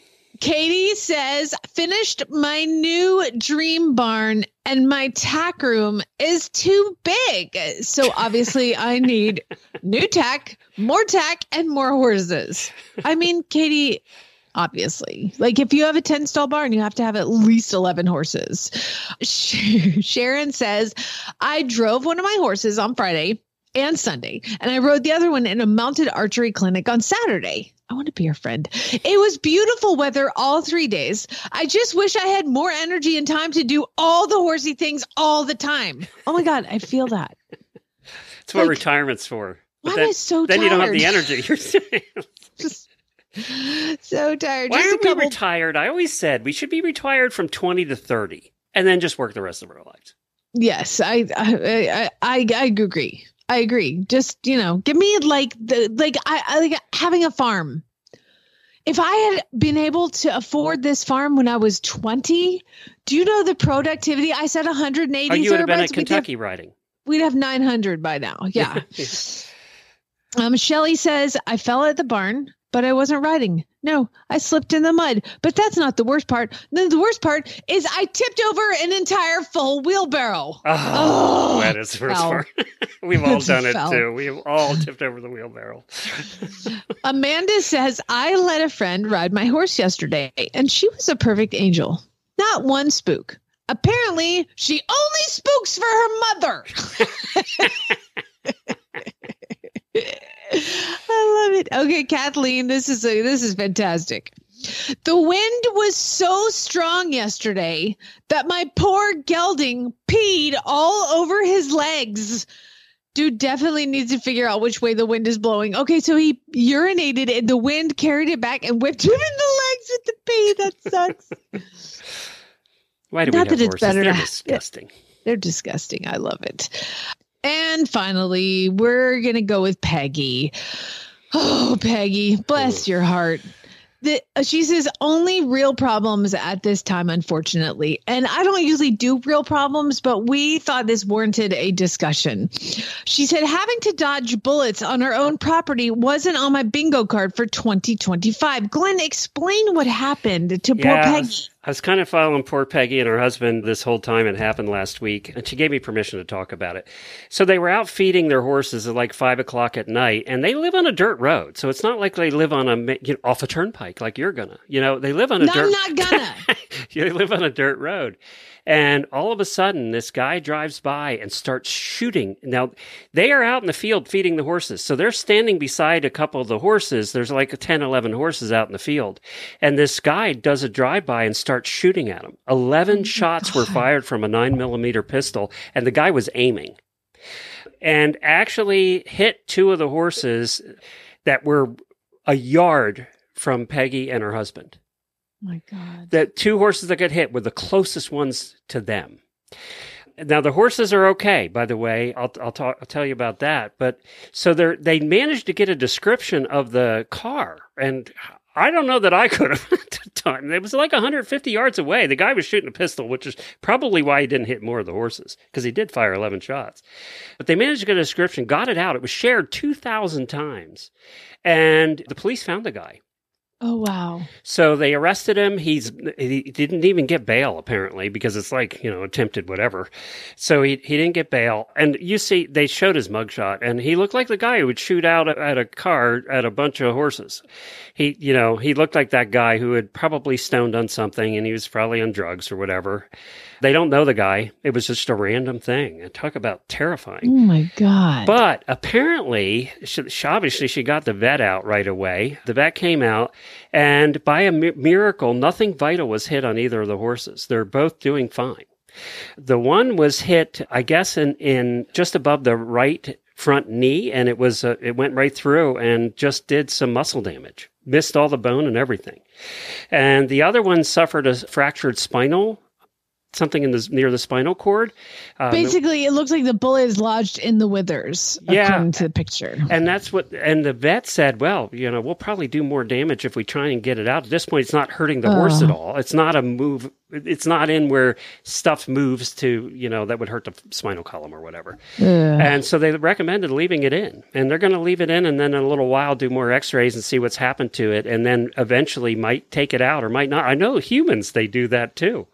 Katie says, finished my new dream barn and my tack room is too big. So obviously I need new tack, more tack, and more horses. I mean, Katie, obviously, like if you have a ten stall barn, you have to have at least eleven horses. Sharon says, I drove one of my horses on Friday and Sunday, and I rode the other one in a mounted archery clinic on Saturday. I want to be your friend. It was beautiful weather all three days. I just wish I had more energy and time to do all the horsey things all the time. Oh my God, I feel that. That's what Like, retirement's for. why But am I then, so then you don't have tired? the energy. You're saying. Just so tired. Why Just a aren't we couple- retired? I always said we should be retired from twenty to thirty and then just work the rest of our lives. Yes, I, I, I, I agree. I agree. Just, you know, give me like the, like I, I like having a farm. If I had been able to afford this farm when I was twenty, do you know the productivity? I said one hundred eighty. Oh, you would have been thoroughbreds. at We'd have- Kentucky riding. We'd have nine hundred by now. Yeah. Um, Shelly says, I fell at the barn, but I wasn't riding. No, I slipped in the mud. But that's not the worst part. The, the worst part is I tipped over an entire full wheelbarrow. Oh, Oh, that is the worst fell. part. We've all done it Fell. too. We've all tipped over the wheelbarrow. Amanda says, I let a friend ride my horse yesterday, and she was a perfect angel. Not one spook. Apparently, she only spooks for her mother. I love it. Okay, Kathleen, this is a, this is fantastic. The wind was so strong yesterday that my poor gelding peed all over his legs. Dude definitely needs to figure out which way the wind is blowing. Okay, so he urinated and the wind carried it back and whipped him in the legs with the pee. That sucks. Why do Not we have that it's horses? better They're to- disgusting. They're disgusting. I love it. And finally, we're going to go with Peggy. Oh, Peggy, bless your heart. The, uh, she says only real problems at this time, unfortunately. And I don't usually do real problems, but we thought this warranted a discussion. She said having to dodge bullets on her own property wasn't on my bingo card for twenty twenty-five. Glenn, explain what happened to poor Yeah, I Peggy. was, I was kind of following poor Peggy and her husband this whole time. It happened last week, and she gave me permission to talk about it. So they were out feeding their horses at like five o'clock at night, and they live on a dirt road. So it's not like they live on a you know, off a turnpike like you're gonna. You know, they live on a No, dirt. I'm not gonna. They live on a dirt road. And all of a sudden, this guy drives by and starts shooting. Now, they are out in the field feeding the horses. So they're standing beside a couple of the horses. There's like ten, eleven horses out in the field. And this guy does a drive-by and starts shooting at them. eleven shots were fired from a nine millimeter pistol, and the guy was aiming. And actually hit two of the horses that were a yard from Peggy and her husband. My God. The two horses that got hit were the closest ones to them. Now the horses are okay, by the way. I'll I'll talk I'll tell you about that. But so they they managed to get a description of the car, and I don't know that I could have at the time. It was like one hundred fifty yards away. The guy was shooting a pistol, which is probably why he didn't hit more of the horses, because he did fire eleven shots. But they managed to get a description, got it out. It was shared two thousand times, and the police found the guy. Oh, wow. So they arrested him. He's he didn't even get bail, apparently, because it's like, you know, attempted whatever. So he he didn't get bail. And you see, they showed his mugshot, and he looked like the guy who would shoot out at a car at a bunch of horses. He, you know, he looked like that guy who had probably stoned on something, and he was probably on drugs or whatever. They don't know the guy. It was just a random thing. And talk about terrifying. Oh, my God. But apparently, she, obviously, she got the vet out right away. The vet came out, and by a mi- miracle, nothing vital was hit on either of the horses. They're both doing fine. The one was hit, I guess, in, in just above the right front knee, and it was uh, it went right through and just did some muscle damage. Missed all the bone and everything. And the other one suffered a fractured spinal something in the near the spinal cord. Um, Basically, it looks like the bullet is lodged in the withers, yeah, according to the picture. And that's what, and the vet said, well, you know, we'll probably do more damage if we try and get it out. At this point, it's not hurting the uh. horse at all. It's not a move. It's not in where stuff moves to, you know, that would hurt the spinal column or whatever. Uh. And so they recommended leaving it in. And they're going to leave it in and then in a little while do more x-rays and see what's happened to it. And then eventually might take it out or might not. I know humans, they do that too.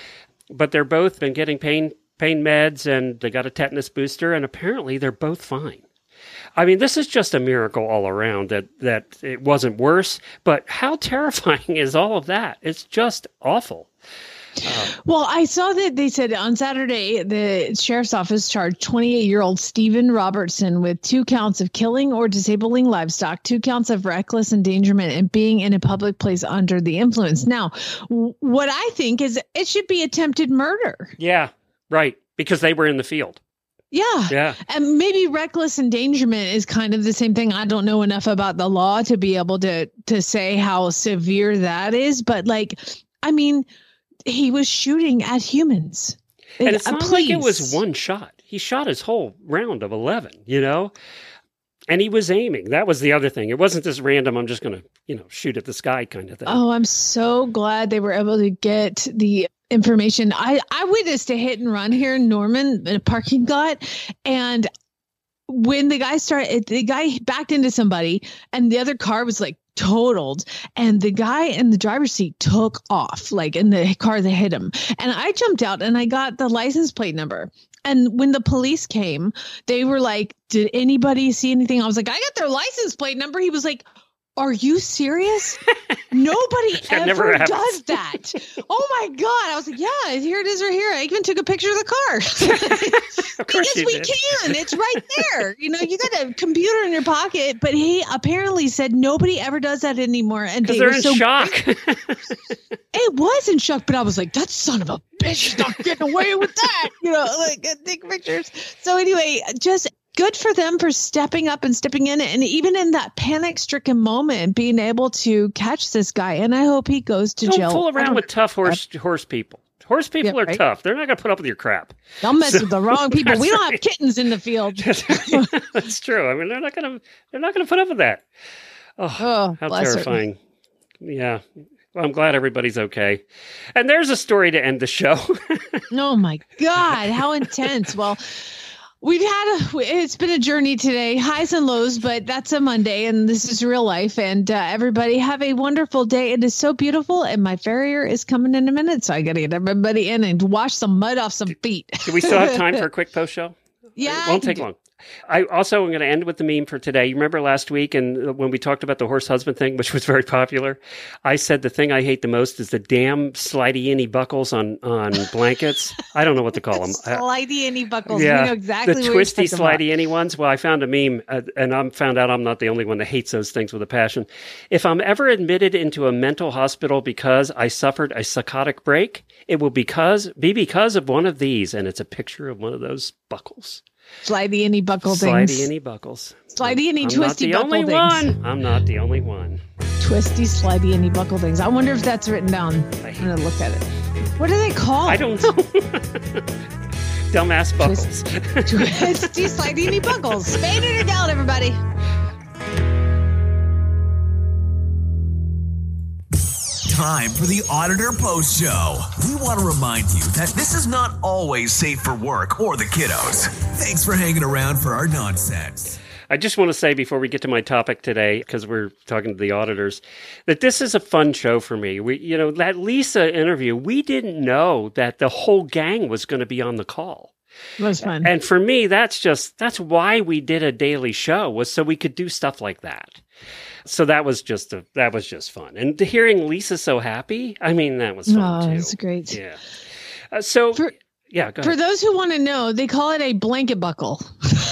But they're both been getting pain pain meds, and they got a tetanus booster, and apparently they're both fine. I mean, this is just a miracle all around that, that it wasn't worse. But how terrifying is all of that? It's just awful. Uh, well, I saw that they said on Saturday, the sheriff's office charged twenty-eight-year-old Stephen Robertson with two counts of killing or disabling livestock, two counts of reckless endangerment, and being in a public place under the influence. Now, w- what I think is it should be attempted murder. Yeah, right. Because they were in the field. Yeah. Yeah. And maybe reckless endangerment is kind of the same thing. I don't know enough about the law to be able to, to say how severe that is. But like, I mean, he was shooting at humans. And it's uh, not please. like it was one shot. He shot his whole round of eleven, you know? And he was aiming. That was the other thing. It wasn't this random, I'm just going to, you know, shoot at the sky kind of thing. Oh, I'm so glad they were able to get the information. I, I witnessed a hit and run here in Norman in a parking lot. And when the guy started, the guy backed into somebody and the other car was like totaled, and the guy in the driver's seat took off, like in the car that hit him. And I jumped out and I got the license plate number. And when the police came, they were like, did anybody see anything? I was like, I got their license plate number. He was like, are you serious? Nobody ever does that. Oh my God. I was like, yeah, here it is right here. I even took a picture of the car. Because we did. Can. It's right there. You know, you got a computer in your pocket, but he apparently said nobody ever does that anymore. And they they're were in so shock. It was in shock, but I was like, that son of a bitch is not getting away with that. You know, like take pictures. So anyway, just good for them for stepping up and stepping in. And even in that panic-stricken moment, being able to catch this guy. And I hope he goes to Don't jail. Don't fool around with tough horse horse people. Horse people yeah, are right? tough. They're not going to put up with your crap. Don't mess So- with the wrong people. We don't That's have kittens in the field. That's true. I mean, they're not going to. They're not going to put up with that. Oh, Oh, how bless her. terrifying! Yeah. Well, I'm glad everybody's okay. And there's a story to end the show. Oh my God, how intense. Well, we've had a, it's been a journey today, highs and lows, but that's a Monday and this is real life. And uh, everybody have a wonderful day. It is so beautiful. And my farrier is coming in a minute. So I got to get everybody in and wash some mud off some feet. Do we still have time for a quick post show? Yeah, It I won't can take do- long. I also am going to end with the meme for today. You remember last week and when we talked about the horse husband thing, which was very popular, I said the thing I hate the most is the damn slidey-inny buckles on, on blankets. I don't know what to call them. Slidey any buckles. Yeah, We know exactly the what you're twisty, talking about. slidey, any ones. Well, I found a meme, uh, and I found out I'm not the only one that hates those things with a passion. If I'm ever admitted into a mental hospital because I suffered a psychotic break, it will because be because of one of these, and it's a picture of one of those buckles. Slidey any buckle things. Slidey, any buckles. Slidey any I'm twisty not the buckle only things. one. I'm not the only one. Twisty, slidey, any buckle things. I wonder if that's written down. I'm going to look at it. What are they called? I don't know. Dumbass buckles. Twisty, slidey, any buckles. Spade it or down, everybody. Time for the Auditor Post Show. We want to remind you that this is not always safe for work or the kiddos. Thanks for hanging around for our nonsense. I just want to say before we get to my topic today, because we're talking to the auditors, that this is a fun show for me. We, you know, that Lisa interview, we didn't know that the whole gang was going to be on the call. It was fun. And for me, that's just, that's why we did a daily show, was so we could do stuff like that. So that was just a, that was just fun. And hearing Lisa so happy, I mean, that was fun oh, too. It was great. Yeah. Uh, so, for, yeah, go For ahead. those who want to know, they call it a blanket buckle.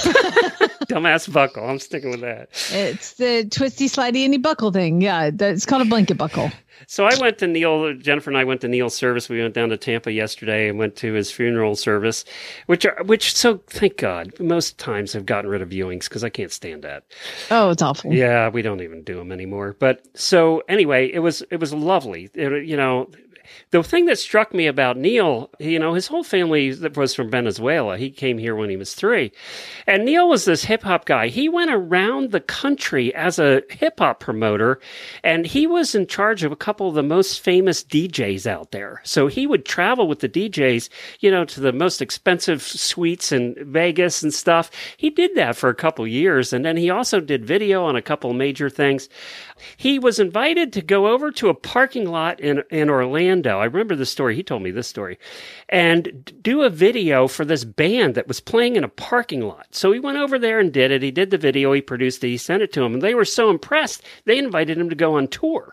Dumbass buckle. I'm sticking with that. It's the twisty, slidey, any buckle thing. Yeah, it's called a blanket buckle. So I went to Neil, Jennifer and I went to Neil's service. We went down to Tampa yesterday and went to his funeral service, which are, which, so thank God, most times I've gotten rid of viewings because I can't stand that. Oh, it's awful. Yeah, we don't even do them anymore. But so anyway, it was, it was lovely. It, you know, the thing that struck me about Neil, you know, his whole family was from Venezuela. He came here when he was three. And Neil was this hip hop guy. He went around the country as a hip hop promoter, and he was in charge of a couple of the most famous D Js out there. So he would travel with the D Js, you know, to the most expensive suites in Vegas and stuff. He did that for a couple years. And then he also did video on a couple major things. He was invited to go over to a parking lot in, in Orlando. I remember this story. He told me this story. And do a video for this band that was playing in a parking lot. So he went over there and did it. He did the video. He produced it. He sent it to them. And they were so impressed, they invited him to go on tour.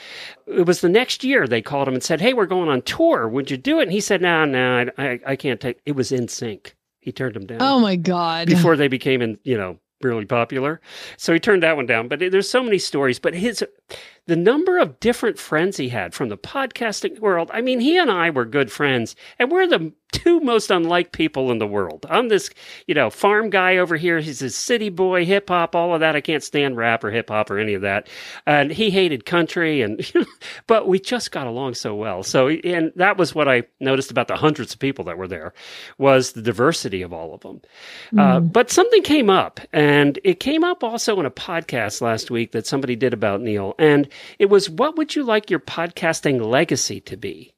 It was the next year they called him and said, hey, we're going on tour. Would you do it? And he said, no, no, I, I can't take it. It was N Sync. He turned them down. Oh, my God. Before they became, in, you know, really popular. So he turned that one down. But there's so many stories. But his the number of different friends he had from the podcasting world. I mean, he and I were good friends. And we're the two most unlike people in the world. I'm this, you know, farm guy over here. He's a city boy, hip hop, all of that. I can't stand rap or hip hop or any of that. And he hated country. And but we just got along so well. So, and that was what I noticed about the hundreds of people that were there, was the diversity of all of them. Mm. Uh, but something came up, and it came up also in a podcast last week that somebody did about Neil. And it was, what would you like your podcasting legacy to be?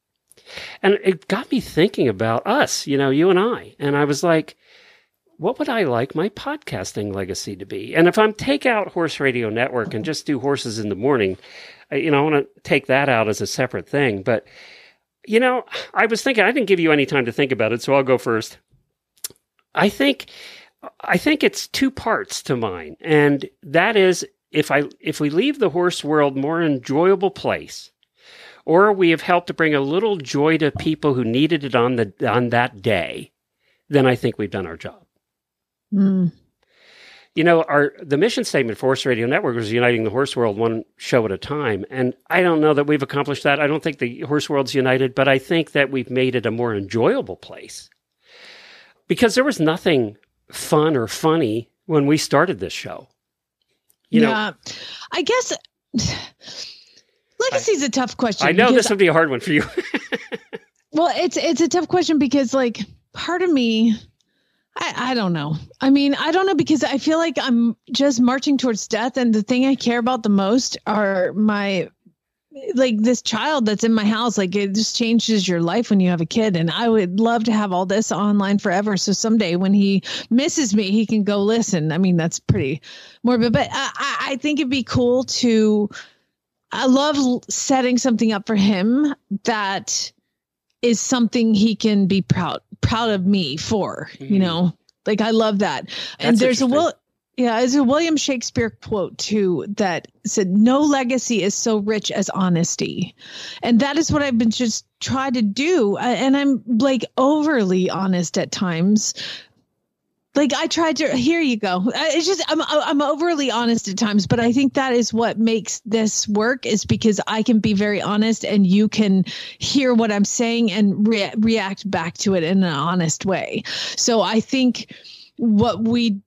And it got me thinking about us, you know, you and I. And I was like, what would I like my podcasting legacy to be? And if I'm take out Horse Radio Network and just do Horses in the Morning, you know, I want to take that out as a separate thing. But, you know, I was thinking, I didn't give you any time to think about it, so I'll go first. I think, I think it's two parts to mine. And that is, if I, if we leave the horse world more enjoyable place, or we have helped to bring a little joy to people who needed it on the on that day, then I think we've done our job. Mm. You know, our the mission statement for Horse Radio Network was uniting the horse world one show at a time. And I don't know that we've accomplished that. I don't think the horse world's united, but I think that we've made it a more enjoyable place. Because there was nothing fun or funny when we started this show. You yeah, know, I guess legacy is a tough question. I know this would be a hard one for you. Well, it's it's a tough question because, like, part of me, I, I don't know. I mean, I don't know, because I feel like I'm just marching towards death, and the thing I care about the most are my, like, this child that's in my house. Like, it just changes your life when you have a kid, and I would love to have all this online forever. So someday when he misses me, he can go listen. I mean, that's pretty morbid, but I, I think it'd be cool to, I love setting something up for him that is something he can be proud, proud of me for, mm. you know, like, I love that. That's and there's a, Will, yeah, there's a William Shakespeare quote too, that said, no legacy is so rich as honesty. And that is what I've been just trying to do. And I'm like overly honest at times. Like, I tried to, here you go. It's just, I'm, I'm overly honest at times, but I think that is what makes this work, is because I can be very honest and you can hear what I'm saying and re- react back to it in an honest way. So I think what we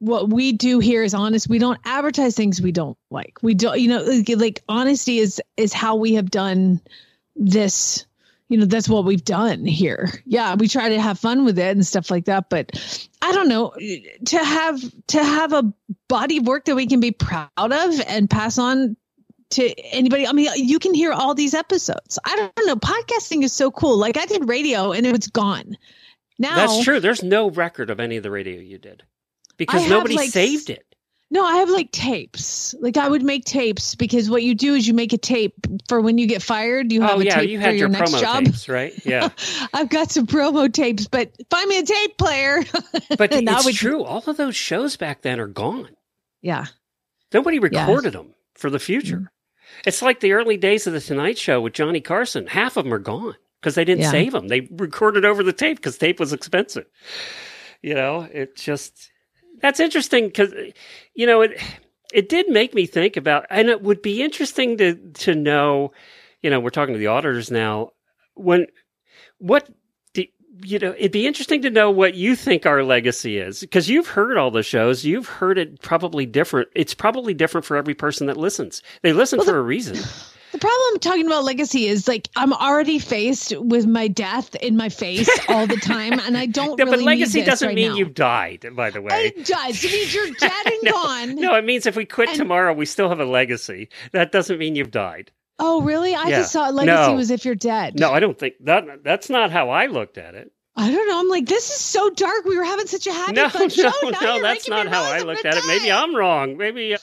what we do here is honest. We don't advertise things we don't like. We don't, you know, like, like honesty is is how we have done this. You know, that's what we've done here. Yeah, we try to have fun with it and stuff like that. But I don't know, to have to have a body of work that we can be proud of and pass on to anybody. I mean, you can hear all these episodes. I don't know. Podcasting is so cool. Like I did radio and it's gone. Now that's true. There's no record of any of the radio you did because I nobody have, like, saved it. No, I have like tapes. Like I would make tapes because what you do is you make a tape for when you get fired. You have oh, a yeah, tape you for had your, your next promo job. tapes, right? Yeah. I've got some promo tapes, but find me a tape player. But And I it's would- true. All of those shows back then are gone. Yeah. Nobody Yeah. recorded them for the future. Mm. It's like the early days of the Tonight Show with Johnny Carson. Half of them are gone because they didn't Yeah. save them. They recorded over the tape because tape was expensive. You know, it just, that's interesting because, you know, it, it did make me think about, and it would be interesting to, to know, you know, we're talking to the auditors now, when, what, do, you know, it'd be interesting to know what you think our legacy is because you've heard all the shows. You've heard it probably different. It's probably different for every person that listens. They listen Well, for the- a reason. The problem talking about legacy is like I'm already faced with my death in my face all the time, and I don't. Yeah, really but legacy need this doesn't right mean now. you've died, by the way. It does. It means you're dead and no, gone. no, it means if we quit And- tomorrow, we still have a legacy. That doesn't mean you've died. Oh, really? I Yeah. just thought legacy No. was if you're dead. No, I don't think that. That's not how I looked at it. I don't know. I'm like, this is so dark. We were having such a happy No, fun show. no, Now no, you're that's making me not how realize I I'm looked gonna at it. Maybe die. I'm wrong. Maybe. Uh,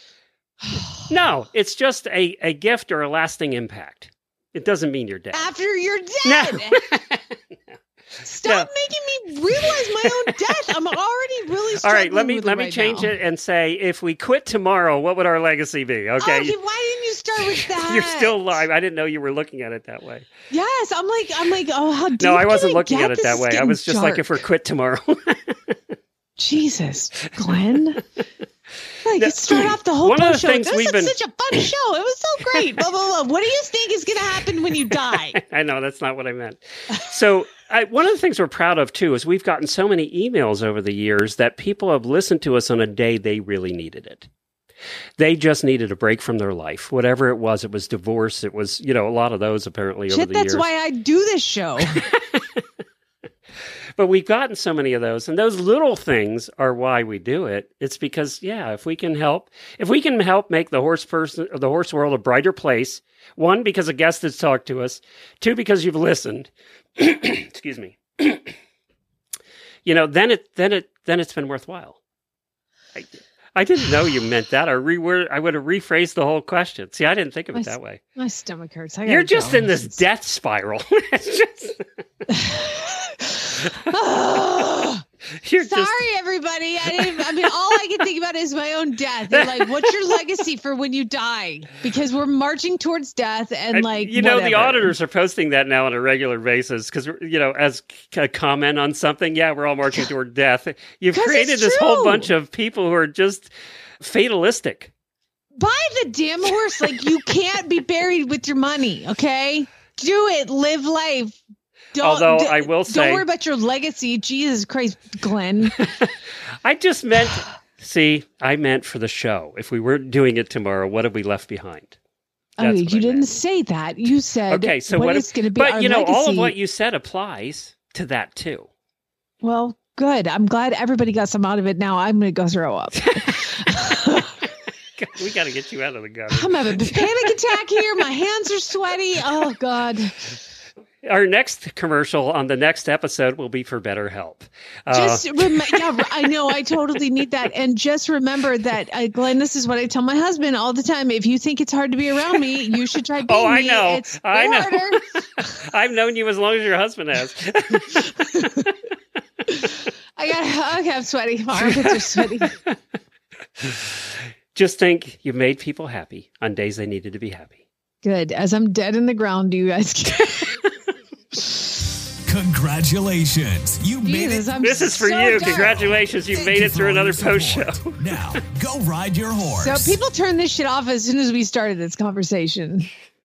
no, it's just a, a gift or a lasting impact. It doesn't mean you're dead. After you're No. dead. Stop making me realize my own death. I'm already really All struggling right, let me with let it me right change now. it and say if we quit tomorrow, what would our legacy be? Okay. Okay, why didn't you start with that? You're still alive. I didn't know you were looking at it that way. Yes, I'm like, I'm like, oh, how deep No, I can wasn't I looking get? at it This that is way. I getting was just like, dark. if we're quit tomorrow. Jesus, Glenn. Like, you start off the whole One of the show. things This we've is been- such a fun show. It was so great. Blah blah blah. What do you think is going to happen when you die? I know that's not what I meant. So I, one of the things we're proud of too is we've gotten so many emails over the years that people have listened to us on a day they really needed it. They just needed a break from their life, whatever it was. It was divorce. It was, you know, a lot of those apparently over Shit, the that's years. why I do this show. But we've gotten so many of those, and those little things are why we do it. It's because, yeah, if we can help, if we can help make the horse person, the horse world a brighter place. One, because a guest has talked to us. Two, because you've listened. Excuse me. You know, then it, then it, then it's been worthwhile. I, I didn't know you meant that. Or reword, I would have rephrased the whole question. See, I didn't think of My it s- that way. My stomach hurts. I You're gotta just go. in this death spiral. It's just. You're Sorry, just- everybody. I didn't. I mean, all I can think about is my own death. They're like, "What's your legacy for when you die?" Because we're marching towards death, and, And, like, you know, the whatever. auditors are posting that now on a regular basis because, you know, as a comment on something, yeah, we're all marching toward death. You've 'Cause created it's this whole true. bunch of people who are just fatalistic. Buy the damn horse. Like, you can't be buried with your money. Okay, do it. Live life. Don't, Although d- I will say- don't worry about your legacy. Jesus Christ, Glenn. I just meant, see, I meant for the show. If we weren't doing it tomorrow, what have we left behind? Oh, That's you what I didn't meant. say that. You said, Okay, so what what? is if- going to be but our you know, all of legacy? what you said applies to that too. Well, good. I'm glad everybody got some out of it. Now I'm going to go throw up. We got to get you out of the gutter. I'm having a panic attack here. My hands are sweaty. Oh, God. Our next commercial on the next episode will be for BetterHelp. Uh, Just rem- yeah, I know. I totally need that. And just remember that, uh, Glenn, this is what I tell my husband all the time. If you think it's hard to be around me, you should try being Oh, I me. know. It's I know. harder. I've known you as long as your husband has. I got. Okay, I'm sweaty. My armpits are sweaty. Just think you made people happy on days they needed to be happy. Good. As I'm dead in the ground, you guys. Congratulations. You made Jesus, it. I'm This is for so you. dark. Congratulations. You Thank made you it for through all another your post show. support. Now, go ride your horse. So people turn this shit off as soon as we started this conversation.